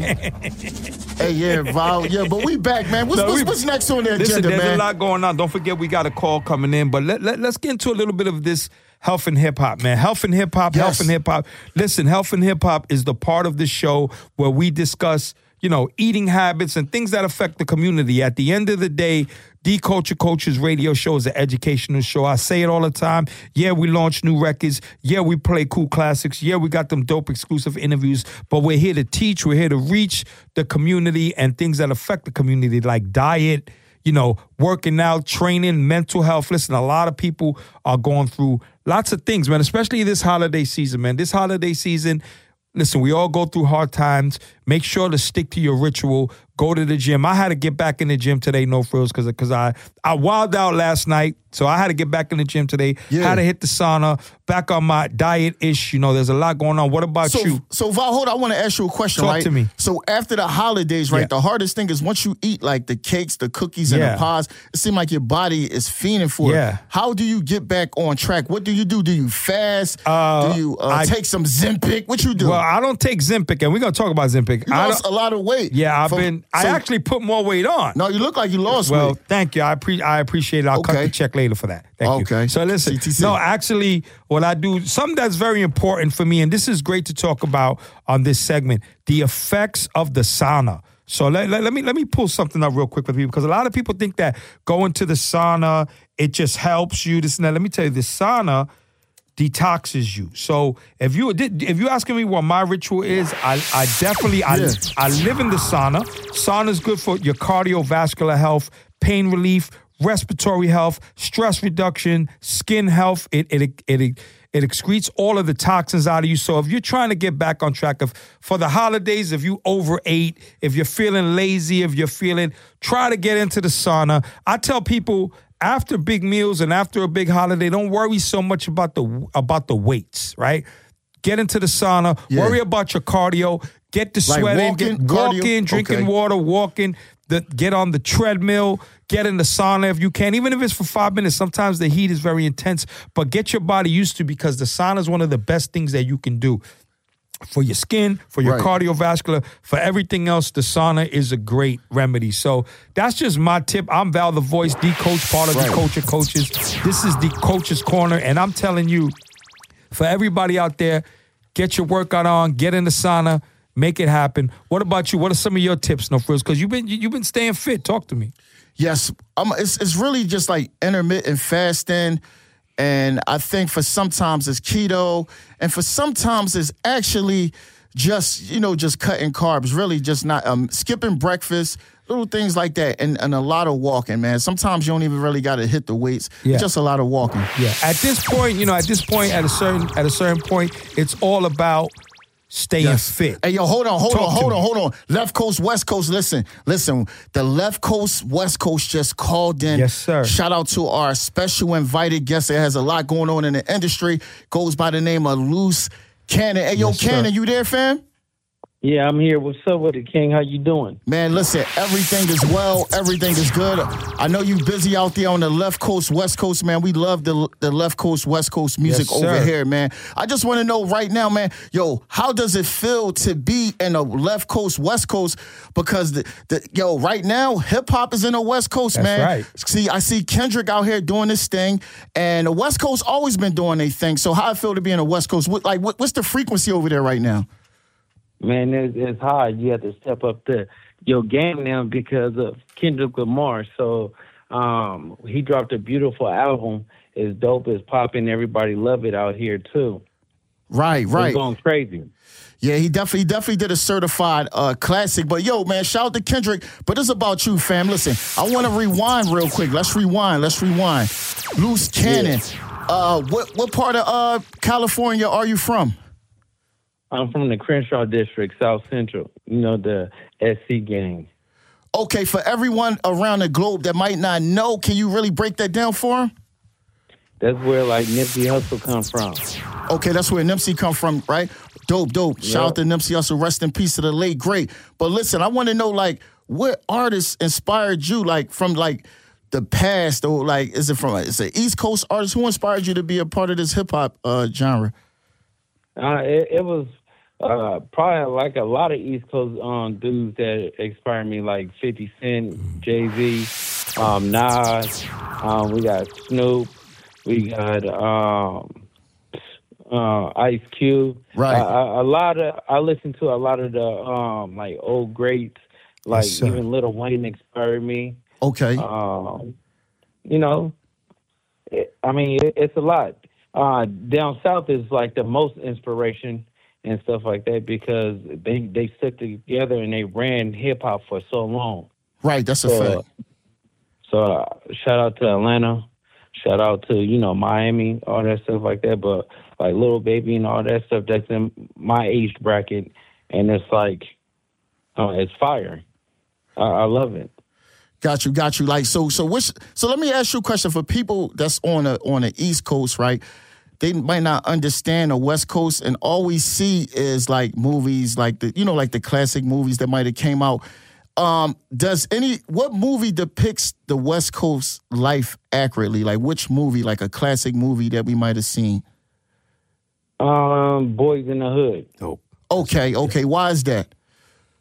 Hey, yeah, Val. Yeah, but we back, man. What's, No, what's, we- what's next on the Listen, agenda, there's man? a lot going on. Don't forget we got a call coming in, but let, let, let's get into a little bit of this health and hip hop, man. Health and hip hop, Yes. health and hip hop. Listen, health and hip hop is the part of the show where we discuss, you know, eating habits and things that affect the community. At the end of the day, The Culture Coaches radio show is an educational show. I say it all the time. Yeah, we launch new records. Yeah, we play cool classics. Yeah, we got them dope exclusive interviews. But we're here to teach. We're here to reach the community and things that affect the community like diet, you know, working out, training, mental health. Listen, a lot of people are going through lots of things, man, especially this holiday season, man. This holiday season, listen, we all go through hard times. Make sure to stick to your ritual. Go to the gym. I had to get back in the gym today, no frills, because because I, I wilded out last night. So I had to get back in the gym today. Yeah. Had to hit the sauna. Back on my diet-ish. You know, there's a lot going on. What about So, you? so Val, hold on. I want to ask you a question, Talk right? to me. So after the holidays, right, Yeah. the hardest thing is once you eat like the cakes, the cookies, and Yeah. the pies, it seems like your body is fiending for Yeah. it. How do you get back on track? What do you do? Do you fast? Uh, do you uh, I- take some Zempic? What you do? Well, I don't take Zempic, and we're going to talk about Zempic. big. You I lost a don't- lot of weight. Yeah, I've From- been. I so- actually put more weight on. No, you look like you lost Well, weight. thank you. I pre- I appreciate it. I'll cut Okay. the check later for that. Thank you. Okay. So listen. C T C. No, actually, what I do, something that's very important for me, and this is great to talk about on this segment, the effects of the sauna. So let, let, let me let me pull something up real quick with people, because a lot of people think that going to the sauna, it just helps you, this and that. Let me tell you, the sauna detoxes you. So if you if you're asking me what my ritual is, I, I definitely I, Yeah. I live in the sauna. Sauna is good for your cardiovascular health, pain relief, respiratory health, stress reduction, skin health. It it it it, it excretes all of the toxins out of you. So if you're trying to get back on track, of for the holidays, if you overate, if you're feeling lazy, if you're feeling, try to get into the sauna. I tell people, after big meals and after a big holiday, don't worry so much about the about the weights, right? Get into the sauna. Yeah. Worry about your cardio. Get the Like sweat in. walking, Get cardio? walking, drinking Okay. water, walking. The, get on the treadmill. Get in the sauna if you can, even if it's for five minutes. Sometimes the heat is very intense, but get your body used to, because the sauna is one of the best things that you can do. For your skin, for your Right. cardiovascular, for everything else, the sauna is a great remedy. So that's just my tip. I'm Val the Voice, the coach, part of Right. the Culture Coaches. This is the Coach's Corner, and I'm telling you, for everybody out there, get your workout on, get in the sauna, make it happen. What about you? What are some of your tips, No Frills? Because you've been you- you've been staying fit. Talk to me. Yes, um, it's it's really just like intermittent fasting, and I think for sometimes it's keto, and for sometimes it's actually just you know just cutting carbs. Really, just not um, skipping breakfast, little things like that, and, and a lot of walking. Man, sometimes you don't even really got to hit the weights. Yeah. Just a lot of walking. Yeah. At this point, you know, at this point, at a certain at a certain point, it's all about staying Yes. fit. Hey, yo, hold on, hold Talk on, to hold me. on, hold on. Left Coast, West Coast, listen, listen. The Left Coast, West Coast just called in. Yes, sir. Shout out to our special invited guest that has a lot going on in the industry. Goes by the name of Loose Cannon. Hey, yo, Yes, sir. Cannon, you there, fam? Yeah, I'm here. What's up with it, King? How you doing? Man, listen, everything is well. Everything is good. I know you busy out there on the left coast, west coast, man. We love the the left coast, west coast music Yes, over sir. here, man. I just want to know right now, man, yo, how does it feel to be in the left coast, west coast? Because, the, the yo, right now, hip-hop is in the west coast, That's man. right. See, I see Kendrick out here doing this thing, and the west coast always been doing their thing. So how I feel to be in the west coast? What, like, what, what's the frequency over there right now? Man, it's, it's hard. You have to step up to your game now because of Kendrick Lamar. So um, he dropped a beautiful album. It's dope. It's popping. Everybody love it out here too. Right, right. It's going crazy. Yeah, he definitely definitely did a certified uh, classic. But yo, man, shout out to Kendrick. But it's about you, fam. Listen, I want to rewind real quick. Let's rewind. Let's rewind. Loose Cannon. Uh, what what part of uh, California are you from? I'm from the Crenshaw District, South Central. You know, the S C gang. Okay, for everyone around the globe that might not know, can you really break that down for them? That's where like Nipsey Hussle come from. Okay, that's where Nipsey come from, right? Dope, dope. Shout Yeah. out to Nipsey Hussle. Rest in peace to the late great. But listen, I want to know, like, what artists inspired you, like, from, like, the past? Or, like, is it from, is it East Coast artist? Who inspired you to be a part of this hip-hop uh, genre? Uh, it, it was uh, probably like a lot of East Coast um, dudes that inspired me, like fifty Cent, Jay-Z, um, Nas. Um, we got Snoop. We got um, uh, Ice Cube. Right. Uh, a, a lot of I listen to a lot of the um, like old greats. Like Yes, sir. even Lil Wayne inspired me. Okay. Um, you know, it, I mean, it, it's a lot. Uh, down south is like the most inspiration and stuff like that because they they stuck together and they ran hip hop for so long. Right, that's a So, fact. So uh, shout out to Atlanta, shout out to you know Miami, all that stuff like that. But like Lil Baby and all that stuff that's in my age bracket, and it's like uh, it's fire. I, I love it. Got you, got you. Like, so, so which, so let me ask you a question for people that's on the on the East Coast, right? They might not understand the West Coast, and all we see is like movies, like the you know, like the classic movies that might have came out. Um, does any what movie depicts the West Coast life accurately? Like, which movie, like a classic movie that we might have seen? Um, Boys in the Hood. Dope. Okay, okay. Why is that?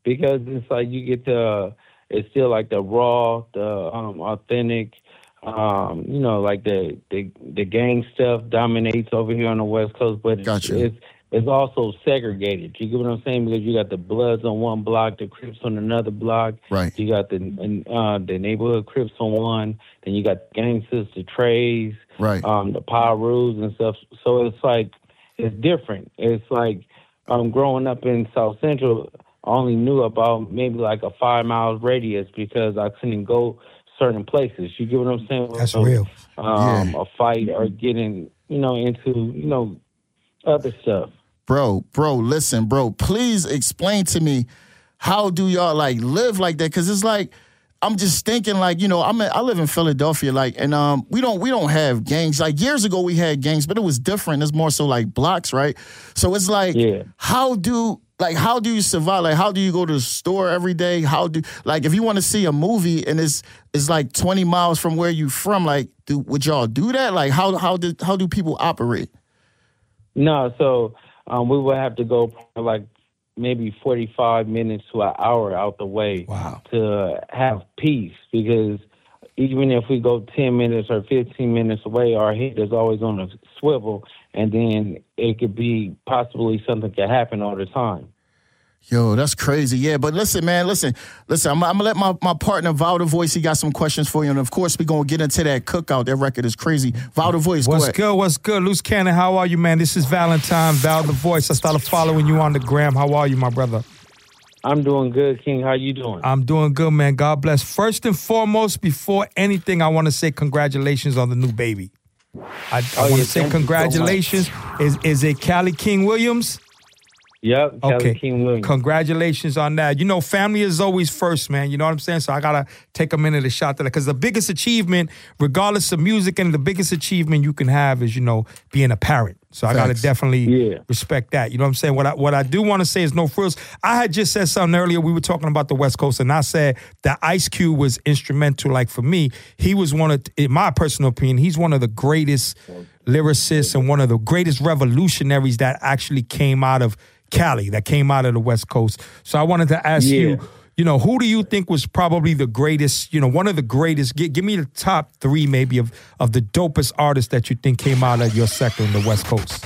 because it's like you get to, it's still like the raw, the um, authentic, um, you know, like the, the the gang stuff dominates over here on the West Coast, but Gotcha. it's it's also segregated. You get what I'm saying? Because you got the Bloods on one block, the Crips on another block. Right. You got the uh, the neighborhood Crips on one. Then you got the gangsters, the Trays, Right. um, the Pyrus and stuff. So it's like it's different. It's like um, growing up in South Central, I only knew about maybe like a five miles radius because I couldn't go certain places. You get what I'm saying? That's so, real. Um, Yeah. A fight or getting, you know, into, you know, other stuff. Bro, bro, listen, bro, please explain to me, how do y'all like live like that? Cause it's like, I'm just thinking like, you know, I'm in, I live in Philadelphia, like, and um, we don't we don't have gangs. Like years ago we had gangs, but it was different. It's more so like blocks, right? So it's like, Yeah. how do like how do you survive? Like how do you go to the store every day? How do like if you want to see a movie and it's it's like twenty miles from where you from, like do would y'all do that? Like how how did how do people operate? No, so um, we would have to go probably like maybe forty-five minutes to an hour out the way Wow. to have peace, because even if we go ten minutes or fifteen minutes away, our head is always on a swivel, and then it could be possibly something could happen all the time. Yo, that's crazy. Yeah, but listen, man, listen, listen, I'm, I'm going to let my, my partner, Val the Voice, he got some questions for you. And, of course, we're going to get into that cookout. That record is crazy. Val the Voice, go What's ahead. good? What's good? Loose Cannon, how are you, man? This is Valentine, Val the Voice. I started following you on the gram. How are you, my brother? I'm doing good, King. How you doing? I'm doing good, man. God bless. First and foremost, before anything, I want to say congratulations on the new baby. I, I Oh, want yeah, to say thank you so congratulations. is is it Callie King Williams? Yep, Okay. Kelly King Williams. Congratulations on that. You know, family is always first, man. You know what I'm saying? So I got to take a minute to shout to that, because the biggest achievement, regardless of music, and the biggest achievement you can have is, you know, being a parent. So I got to Facts. definitely Yeah. respect that. You know what I'm saying? What I, what I do want to say is no frills. I had just said something earlier. We were talking about the West Coast, and I said that Ice Cube was instrumental. Like for me, he was one of, in my personal opinion, he's one of the greatest lyricists and one of the greatest revolutionaries that actually came out of Cali, that came out of the West Coast. So I wanted to ask Yeah. you, you know, who do you think was probably the greatest, you know, one of the greatest, give, give me the top three maybe of, of the dopest artists that you think came out of your sector in the West Coast?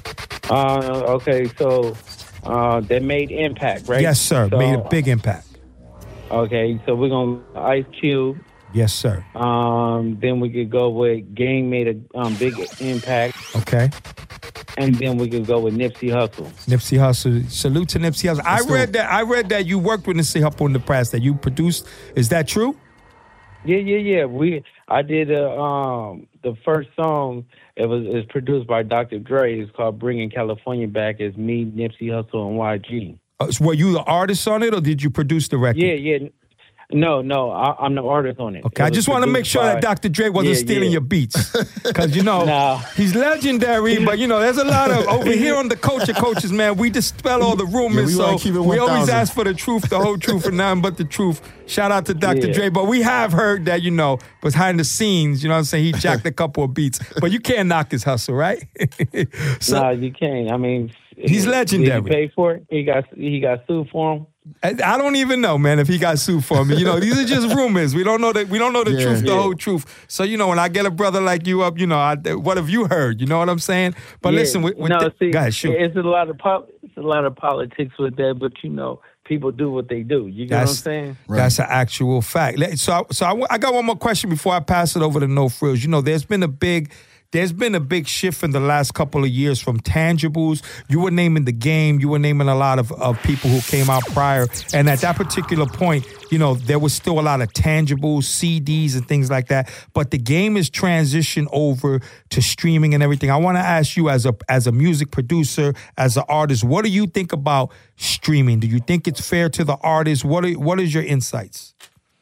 Uh, okay, so uh, they made impact, right? Yes, sir. So, Made a big impact. Okay, so we're going to Ice Cube. Yes, sir. Um, then we could go with Gang made a um, big impact. Okay. And then we could go with Nipsey Hussle. Nipsey Hussle. Salute to Nipsey Hussle. I Let's go. read that I read that you worked with Nipsey Hussle in the past, that you produced. Is that true? Yeah, yeah, yeah. We I did a, um the first song. It was is produced by Doctor Dre. It's called "Bringing California Back." It's me, Nipsey Hussle, and Y G. Uh, so were you the artist on it, or did you produce the record? Yeah, yeah. No, no, I, I'm the artist on it. Okay, It I was just want to make produced sure by- that Doctor Dre wasn't Yeah, stealing yeah. your beats, because you know Nah. he's legendary. But you know, there's a lot of over here on the Culture Coaches, man. We dispel all the rumors, Yeah, we so wanna keep it we always one thousand. ask for the truth, the whole truth, and nothing but the truth. Shout out to Doctor Yeah. Dre. But we have heard that, you know, behind the scenes, you know what I'm saying, he jacked a couple of beats. But you can't knock his hustle, right? so Nah, you can't. I mean, He's legendary. Did you pay for it? He got he got sued for him. I, I don't even know, man, if he got sued for me. You know, these are just rumors. We don't know that. We don't know the Yeah. truth, the Yeah. whole truth. So, you know, when I get a brother like you up, you know, I, what have you heard? You know what I'm saying? But Yeah. listen, with, with no, the, see, go ahead, shoot. it's a lot of pop, it's a lot of politics with that, but you know, people do what they do. You get That's what I'm saying? That's an actual fact. Let- So, I, so I, I got one more question before I pass it over to No Frills. You know, there's been a big, there's been a big shift in the last couple of years from tangibles. You were naming the game. You were naming a lot of, of people who came out prior. And at that particular point, you know, there was still a lot of tangibles, C Ds and things like that. But the game is transitioned over to streaming and everything. I want to ask you, as a as a music producer, as an artist, what do you think about streaming? Do you think it's fair to the artist? What are, what is your insights?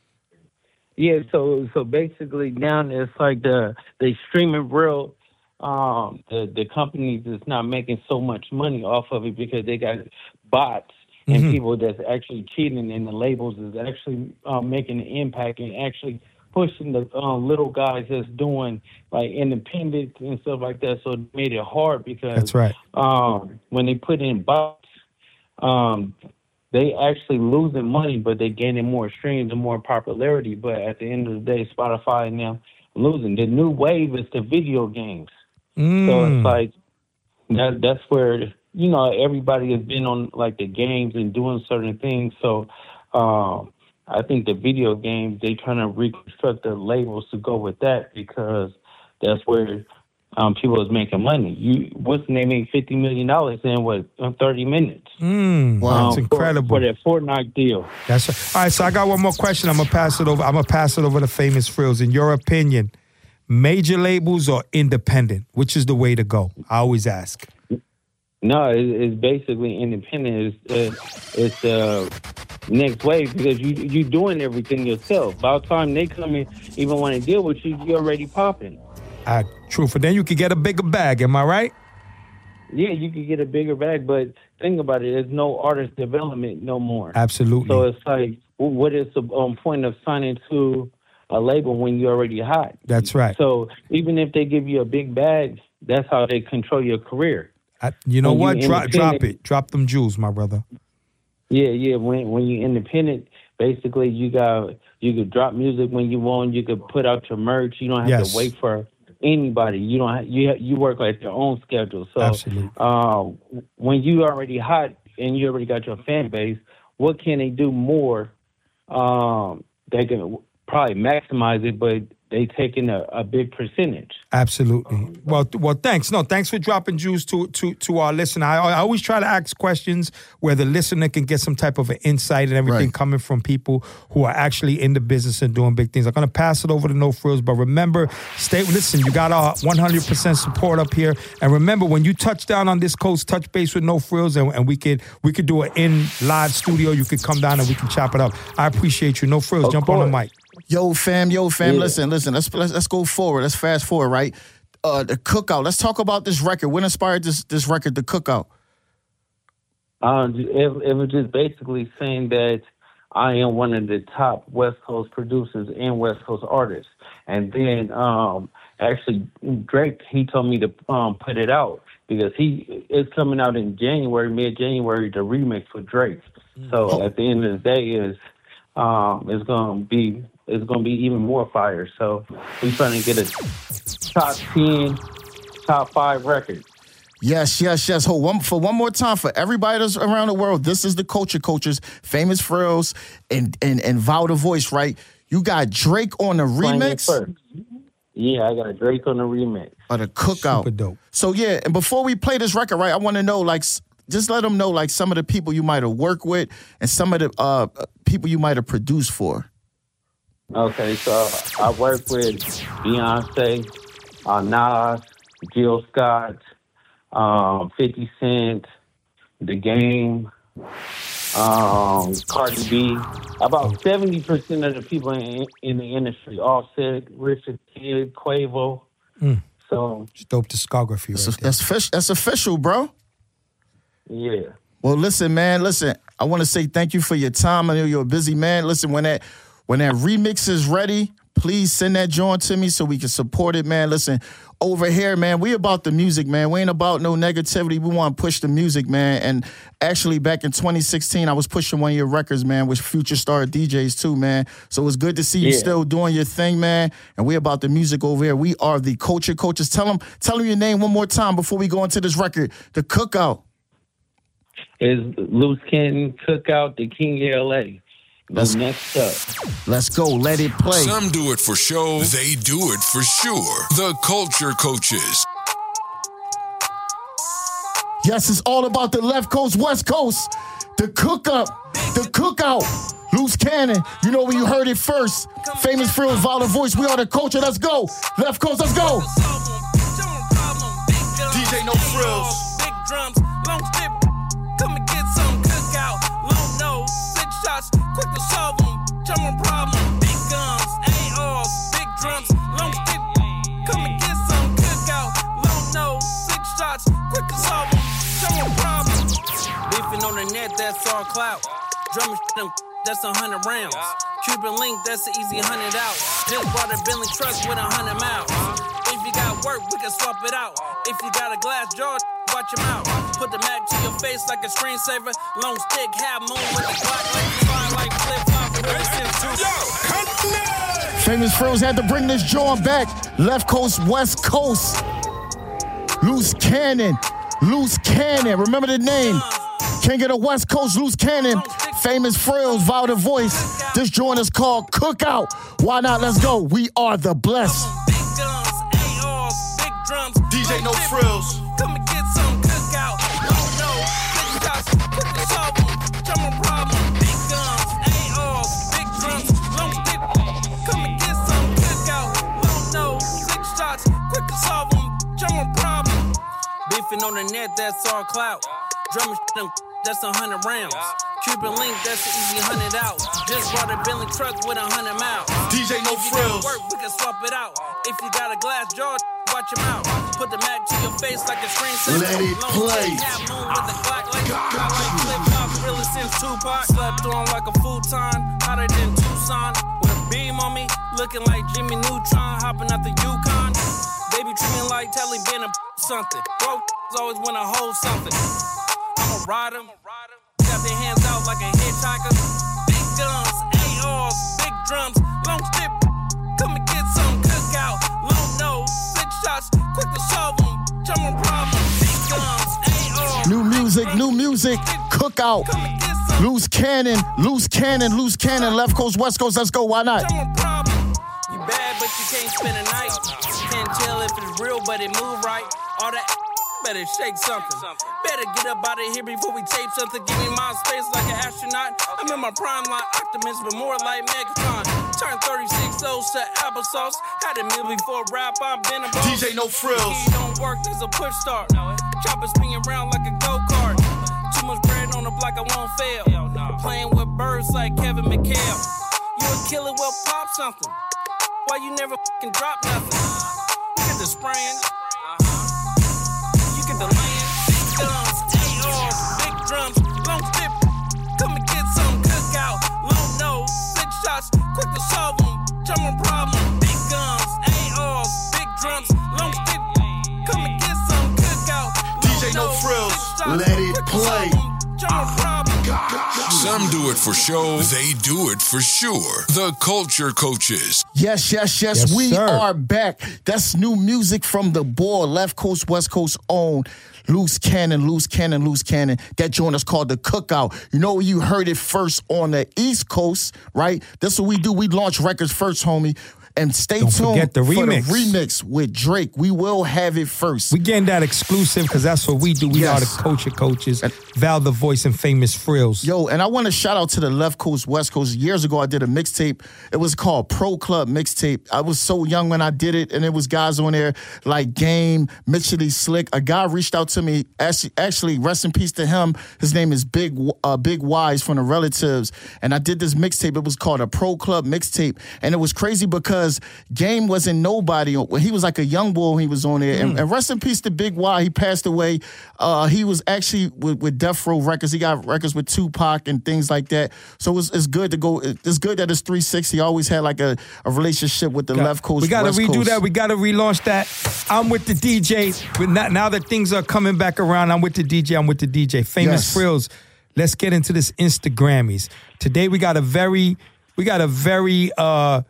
Yeah, so so basically now it's like the they streaming real. Um, the the companies is not making so much money off of it because they got bots and Mhm. people that's actually cheating, and the labels is actually um, making an impact and actually pushing the um, little guys that's doing like independent and stuff like that. So it made it hard because That's right. um, when they put in bots, um, they actually losing money, but they gaining more streams and more popularity. But at the end of the day, Spotify and them losing. The new wave is the video games. Mm. So it's like that. That's where, you know, everybody has been on like the games and doing certain things. So um, I think the video games, they trying to reconstruct the labels to go with that because that's where um, people is making money. You, what's they make fifty million dollars in what in thirty minutes? Mm, wow, um, that's incredible for, for that Fortnite deal. That's right. All right. So I got one more question. I'm gonna pass it over. I'm gonna pass it over to Famous Frills. In your opinion, major labels or independent, which is the way to go? I always ask. No, it, it's basically independent. It's uh, it's uh, next wave because you you doing everything yourself. By the time they come in, even want to deal with you, you're already popping. Uh, true. For then you could get a bigger bag. Am I right? Yeah, you could get a bigger bag, but think about it. There's no artist development no more. Absolutely. So it's like, what is the um, point of signing to a label when you're already hot? That's right. So even if they give you a big bag, that's how they control your career. I, you know when what? Drop, drop it. Drop them jewels, my brother. Yeah, yeah. When when you're independent, basically you got you could drop music when you want. You could put out your merch. You don't have Yes. to wait for anybody. You don't. Have, you you work at your own schedule. So Absolutely. uh, when you already hot and you already got your fan base, what can they do more? Um, they can probably maximize it, but they taking a, a big percentage. Absolutely. Well, th- well, thanks. No, thanks for dropping juice to to to our listener. I, I always try to ask questions where the listener can get some type of an insight and everything Right. coming from people who are actually in the business and doing big things. I'm gonna pass it over to No Frills, but remember, stay. Listen, you got our one hundred percent support up here, and remember when you touch down on this coast, touch base with No Frills, and, and we could we could do an in live studio. You could come down and we can chop it up. I appreciate you. No Frills, Of jump course. on the mic. Yo, fam, yo, fam, Yeah. listen, listen. Let's, let's let's go forward. Let's fast forward, right? Uh, the Cookout. Let's talk about this record. What inspired this this record, The Cookout? Um, it, it was just basically saying that I am one of the top West Coast producers and West Coast artists. And then um, actually Drake, he told me to um, put it out because he it's coming out in January, mid-January, the remix with Drake. So at the end of the day, is um, it's gonna be it's gonna be even more fire. So we're trying to get a top ten, top five record. Yes, yes, yes. Hold one for one more time for everybody that's around the world. This is the Culture Coaches, Famous Frills, and and and Vow the Voice, right? You got Drake on the Playing it remix first. Yeah, I got Drake on the remix. of the Cookout. Super dope. So yeah, and before we play this record, right, I want to know, like, s- just let them know, like, some of the people you might have worked with and some of the uh, people you might have produced for. Okay, so I work with Beyonce, uh, Nas, Jill Scott, um, fifty Cent, The Game, um, Cardi B. About seventy percent of the people in, in the industry, Offset, Richard Kidd, Quavo. Mm. So, It's dope discography That's, right there. that's, fish, that's official, bro. yeah. Well, listen, man. Listen, I want to say thank you for your time. I know you're a busy man. Listen, when that when that remix is ready, please send that joint to me so we can support it, man. Listen, over here, man, we about the music, man. We ain't about no negativity. We want to push the music, man. And actually, back in twenty sixteen, I was pushing one of your records, man, with Future Star D Js too, man. So it's good to see you Yeah. still doing your thing, man. And we about the music over here. We are the Culture Coaches. Tell them, tell them your name one more time before we go into this record, The Cookout. Is Loose Cannon, Cookout, the King of L A. Let's- Next up. Let's go. Let it play. Some do it for show, they do it for sure. The Culture Coaches. Yes, it's all about the left coast, west coast. The Cookout. The Cookout. Loose Cannon. You know where you heard it first. Famous Frills, Vow the Voice. We are the culture. Let's go. Left coast, let's go. D J No Frills. Big drums, long stick. Come and get some cookout. Long nose, six shots, quick to solve them. German problem, big guns, A Rs, big drums, long stick. Come and get some cookout. Long nose, six shots, quick to solve them. German problem. Beefing on the net, that's all clout. Drumming them, that's a hundred rounds. Cuban link, that's an easy hundred out. Just bought a Bentley truck with a hundred miles. If you got work, we can swap it out. If you got a glass jar, watch your mouth. Put the Mac to your face like a screensaver. Long stick, half moon with the clock like fire like flip flop. Really since two. Yo, come Famous Frills had to bring this joint back. Left Coast, West Coast. Loose Cannon. Loose Cannon. Remember the name. King of the West Coast, Loose Cannon. Famous Frills, Vow the Voice. This joint is called Cookout. Why not? Let's go. We are the blessed. Big guns, A Rs, big drums. D J No Frills. Come and get some cookout. No, no, big shots, quick to solve them. Jump a problem. Big guns, A Rs, big drums. Long stick. Come and get some cookout. No, no, six shots, quick to solve them. Jump a problem. Beefing on the net, that's all clout. Drumming shit, that's a hundred rounds. Cuban link, that's an easy hundred out. Just brought a Bentley truck with a hundred miles. D J No If you Frills. gotta work, we can swap it out. If you got a glass jaw, watch your mouth. Put the Mac to your face like a screensaver. Let it Long play. stick, half moon with the Glock like like flip flop. Really since Tupac. Slept on like a futon, hotter than Tucson. With a beam on me, looking like Jimmy Neutron, hopping out the Yukon. Baby treat me like Taliban or something. Broke always wanna hold something. I'm a rider. Got their hands out like a hitchhiker. Big guns, A Rs, big drums, long stick. Come and get some cookout. Long nose, six shots, quick to solve them. Jump a problem. Big guns, A Rs. New music, new music. Cookout. Loose Cannon, Loose Cannon, Loose Cannon. Left Coast, West Coast. Let's go. Why not? Jump a problem. You bad, but you can't spend a night. Can't tell if it's real, but it move right. All that better shake something. Better get up out of here before we tape something. Give me my space like an astronaut. I'm in my prime like Optimus, but more like Megatron. Turn thirty-six O's to applesauce. Had a meal before rap, I've been a boss. D J No Frills. Key don't work, there's a push start. Chopper spinning around like a go-kart. Too much bread on the block, I won't fail. Playing with birds like Kevin McHale. You a killer, well pop something. Why you never fucking drop nothing? You get the spraying. You get the laying. Big guns, A Rs, big drums, long stick. Come and get some cookout. Long nose, six shots, quick to solve them. Jump a problem. Big guns, A Rs, big drums, long stick. Come and get some cookout. D J No Frills. Let it play. Jump a problem. Some do it for show, they do it for sure. The Culture Coaches. Yes, yes, yes. Yes, we sir. are back. That's new music from the boy, Left Coast, West Coast own. Loose Cannon, Loose Cannon, Loose Cannon. That joint is called The Cookout. You know, you heard it first on the East Coast, right? That's what we do. We launch records first, homie. And stay Don't tuned forget the for remix. the remix with Drake. We will have it first. We getting that exclusive because that's what we do. We Yes. are the Culture Coaches, Val the Voice, and Famous Frills. Yo, and I want to shout out to the Left Coast, West Coast. Years ago, I did a mixtape. It was called Pro Club Mixtape. I was so young when I did it, and it was guys on there like Game, Mitchell Slick. A guy reached out to me. Actually, actually, rest in peace to him. His name is Big uh, Big Wise from the Relatives. And I did this mixtape. It was called a Pro Club Mixtape. And it was crazy because Game wasn't nobody. He was like a young bull. He was on there. Mm. And, and rest in peace to Big Y. He passed away. Uh, he was actually with, with Death Row Records. He got records with Tupac and things like that. So it's, it's good to go. It's good that it's three sixty. He always had like a, a relationship with the Got- Left Coast, We got to West redo Coast. that. We got to relaunch that. I'm with the D J. But not, now that things are coming back around, I'm with the D J. I'm with the D J. Famous Yes. Frills. Let's get into this Instagrammies. Today we got a very, we got a very uh,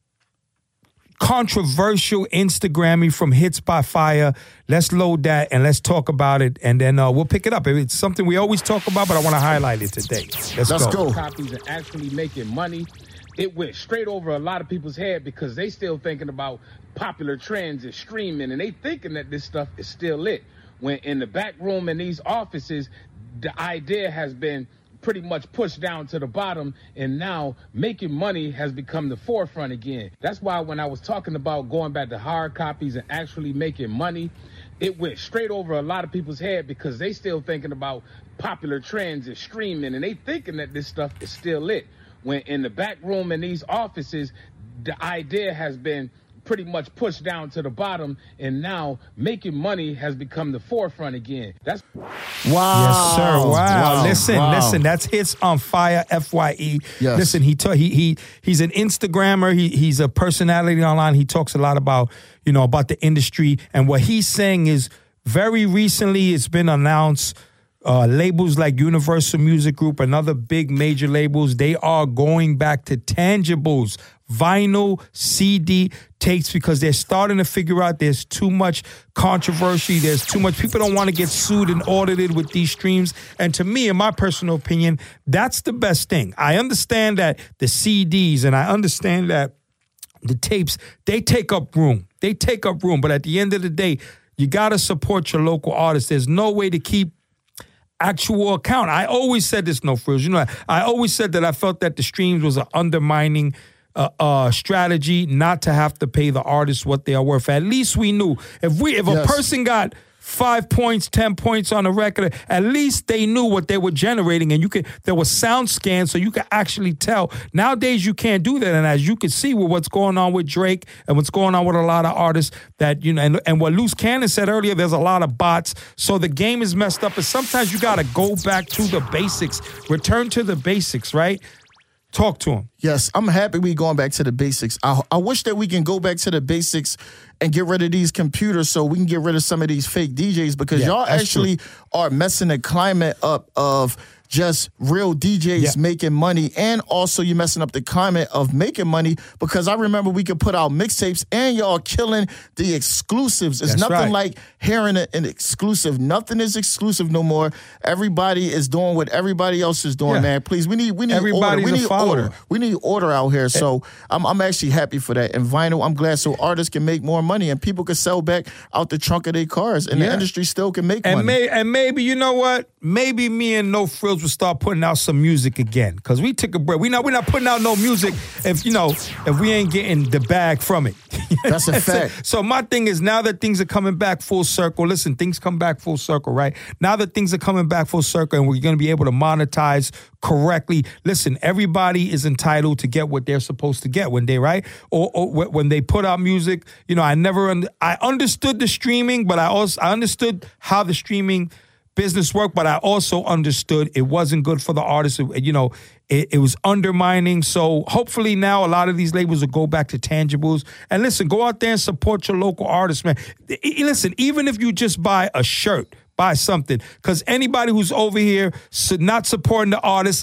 controversial Instagrammy from Hits by Fire. Let's load that and let's talk about it, and then uh, we'll pick it up. It's something we always talk about, but I want to highlight it today. Let's, Let's go. go. Copies and actually making money, it went straight over a lot of people's head because they still thinking about popular trends and streaming, and they thinking that this stuff is still lit. When in the back room in these offices, the idea has been pretty much pushed down to the bottom, and now making money has become the forefront again. That's why when I was talking about going back to hard copies and actually making money, it went straight over a lot of people's head because they still thinking about popular trends and streaming, and they thinking that this stuff is still lit. When in the back room in these offices, the idea has been pretty much pushed down to the bottom, and now making money has become the forefront again. That's Wow. Yes, sir. Wow. Wow. Listen, Wow. listen. That's Hits on Fire, F Y E. Yes. Listen, he, ta- he he he's an Instagrammer. He he's a personality online. He talks a lot about, you know, about the industry. And what he's saying is very recently it's been announced uh, labels like Universal Music Group and other big major labels, they are going back to tangibles, vinyl, C D tapes, because they're starting to figure out there's too much controversy. There's too much. People don't want to get sued and audited with these streams. And to me, in my personal opinion, that's the best thing. I understand that the C Ds and I understand that the tapes, they take up room. They take up room. But at the end of the day, you got to support your local artists. There's no way to keep actual account. I always said this, No Frills. You know, I always said that I felt that the streams was an undermining uh, uh, strategy not to have to pay the artists what they are worth. At least we knew if we if yes. a person got five points, ten points on a record, at least they knew what they were generating, and you could there was sound scans, so you could actually tell. Nowadays, you can't do that, and as you can see with what's going on with Drake and what's going on with a lot of artists, that you know, and, and what Loose Cannon said earlier, there's a lot of bots, so the game is messed up, and sometimes you got to go back to the basics, return to the basics, right? Talk to him. Yes, I'm happy we going back to the basics. I, I wish that we can go back to the basics and get rid of these computers so we can get rid of some of these fake D Js, because yeah, y'all actually true. are messing the climate up of just real D Js yeah. making money, and also you messing up the climate of making money, because I remember we could put out mixtapes and y'all killing the exclusives. It's That's nothing right. like hearing an exclusive. Nothing is exclusive no more. Everybody is doing what everybody else is doing, yeah. man. Please, we need we need Everybody's order. We need order. We need order out here. So I'm I'm actually happy for that. And vinyl, I'm glad so artists can make more money and people can sell back out the trunk of their cars, and yeah. the industry still can make and money. May, and maybe, you know what? Maybe me and No Frills will start putting out some music again, because we took a break. We not we're not putting out no music if you know if we ain't getting the bag from it. That's a fact. So my thing is, now that things are coming back full circle. Listen, things come back full circle, right? Now that things are coming back full circle, and we're going to be able to monetize correctly. Listen, everybody is entitled to get what they're supposed to get when they right or, or when they put out music. You know, I never un- I understood the streaming, but I also I understood how the streaming business work, but I also understood it wasn't good for the artists. It, you know, it, it was undermining. So hopefully now a lot of these labels will go back to tangibles. And listen, go out there and support your local artists, man. Listen, even if you just buy a shirt, buy something, because anybody who's over here not supporting the artist,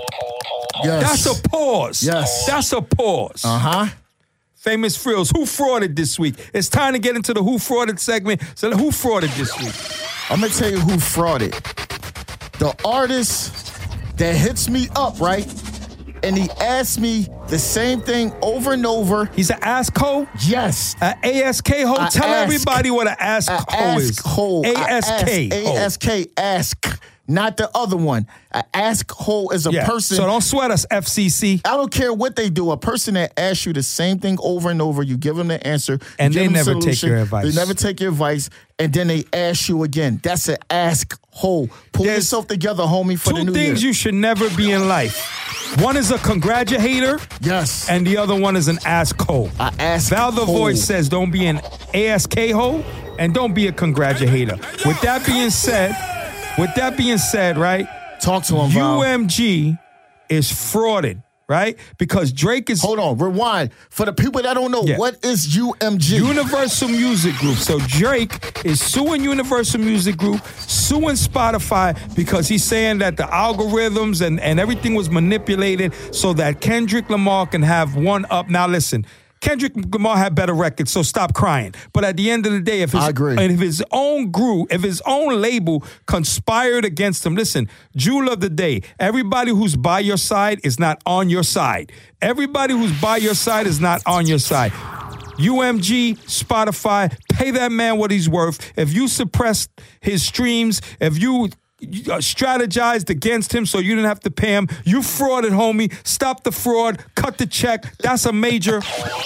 yes. that's a pause. Yes. That's a pause. Uh-huh. Famous Frills, who frauded this week? It's time to get into the who frauded segment. So who frauded this week? I'm going to tell you who frauded. The artist that hits me up, right? And he asks me the same thing over and over. He's an ask hole? Yes. An A S K hole? Tell ask, everybody what an ask hole is. Hole. A S K hole. A S K, ask. Not the other one. An ask hole is a yeah. person. So don't sweat us, F C C. I don't care what they do. A person that asks you the same thing over and over, you give them the answer. And they never solution, take your advice. They never take your advice. And then they ask you again. That's an ask hole. Pull There's yourself together, homie, for the new year. Two things you should never be in life. One is a congratulator. Yes. And the other one is an ask hole. I ask Val the hole. Voice says don't be an A S K hole and don't be a congratulator. With that being said, with that being said, right? Talk to him, Val. U M G is frauded, right? Because Drake is... Hold on, rewind. For the people that don't know, yeah. what is U M G? Universal Music Group. So Drake is suing Universal Music Group, suing Spotify, because he's saying that the algorithms and, and everything was manipulated so that Kendrick Lamar can have one up. Now listen, Kendrick Lamar had better records, so stop crying. But at the end of the day, if his, I agree. And if his own group, if his own label conspired against him, listen, jewel of the day, everybody who's by your side is not on your side. Everybody who's by your side is not on your side. U M G, Spotify, pay that man what he's worth. If you suppressed his streams, if you... You strategized against him so you didn't have to pay him. You frauded, homie. Stop the fraud. Cut the check. That's a major.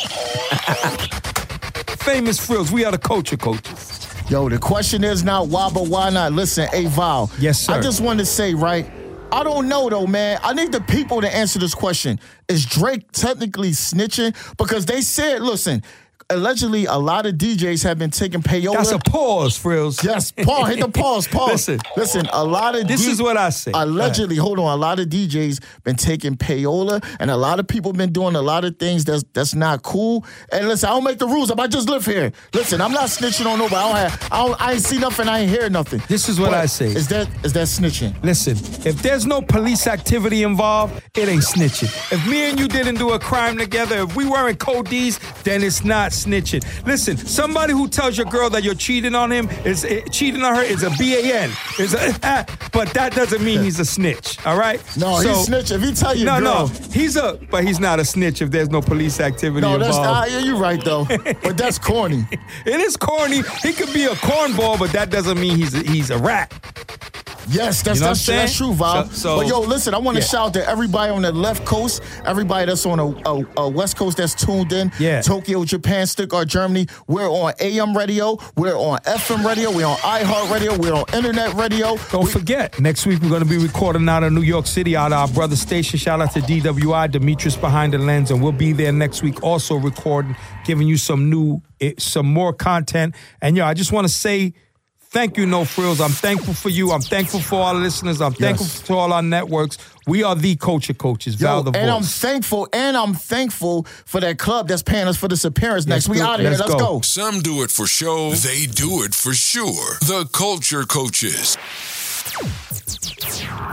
Famous Frills. We are the culture coaches. Yo, the question is not why, but why not? Listen, hey, Val. Yes, sir. I just want to say, right, I don't know, though, man. I need the people to answer this question. Is Drake technically snitching? Because they said, listen, allegedly a lot of D Js have been taking payola. That's a pause, Frills. Yes, pause. Hit the pause. Pause. Listen, listen. A lot of this D- is what I say. Allegedly, hold on. A lot of D Js been taking payola, and a lot of people been doing a lot of things that's that's not cool. And listen, I don't make the rules. I just live here. Listen, I'm not snitching on nobody. I don't have. I, don't, I ain't see nothing. I ain't hear nothing. This is what But I say. Is that is that snitching? Listen, if there's no police activity involved, it ain't snitching. If me and you didn't do a crime together, if we weren't codees, then it's not snitching. Listen, somebody who tells your girl that you're cheating on him is uh, cheating on her is a B A N. Is a, but that doesn't mean he's a snitch. All right? No, So- he's snitch. If he tell you, no, girl, no, he's a, but he's not a snitch if there's no police activity no, that's involved. not. Yeah, you're right though. But that's corny. It is corny. He could be a cornball, but that doesn't mean he's a, he's a rat. Yes, that's You know that's, what I'm that's true, saying? Bob. So- so- but yo, listen, I want to yeah. shout out to everybody on the left coast, everybody that's on a, a, a west coast that's tuned in. Yeah. Tokyo, Japan, Stuttgart, Germany. We're on A M radio. We're on F M radio. We're on iHeart radio. We're on internet radio. Don't forget, next week we're going to be recording out of New York City, out of our brother station. Shout out to D W I, Demetrius Behind the Lens, and we'll be there next week also recording, giving you some new, eh, some more content. And yo, I just want to say thank you, No Frills. I'm thankful for you. I'm thankful for our listeners. I'm thankful Yes. to all our networks. We are the Culture Coaches. Val Yo, the and I'm Voice. thankful, and I'm thankful for that club that's paying us for this appearance next. Let's We do- out of here. let's Let's go. go. Some do it for show, they do it for sure. The Culture Coaches.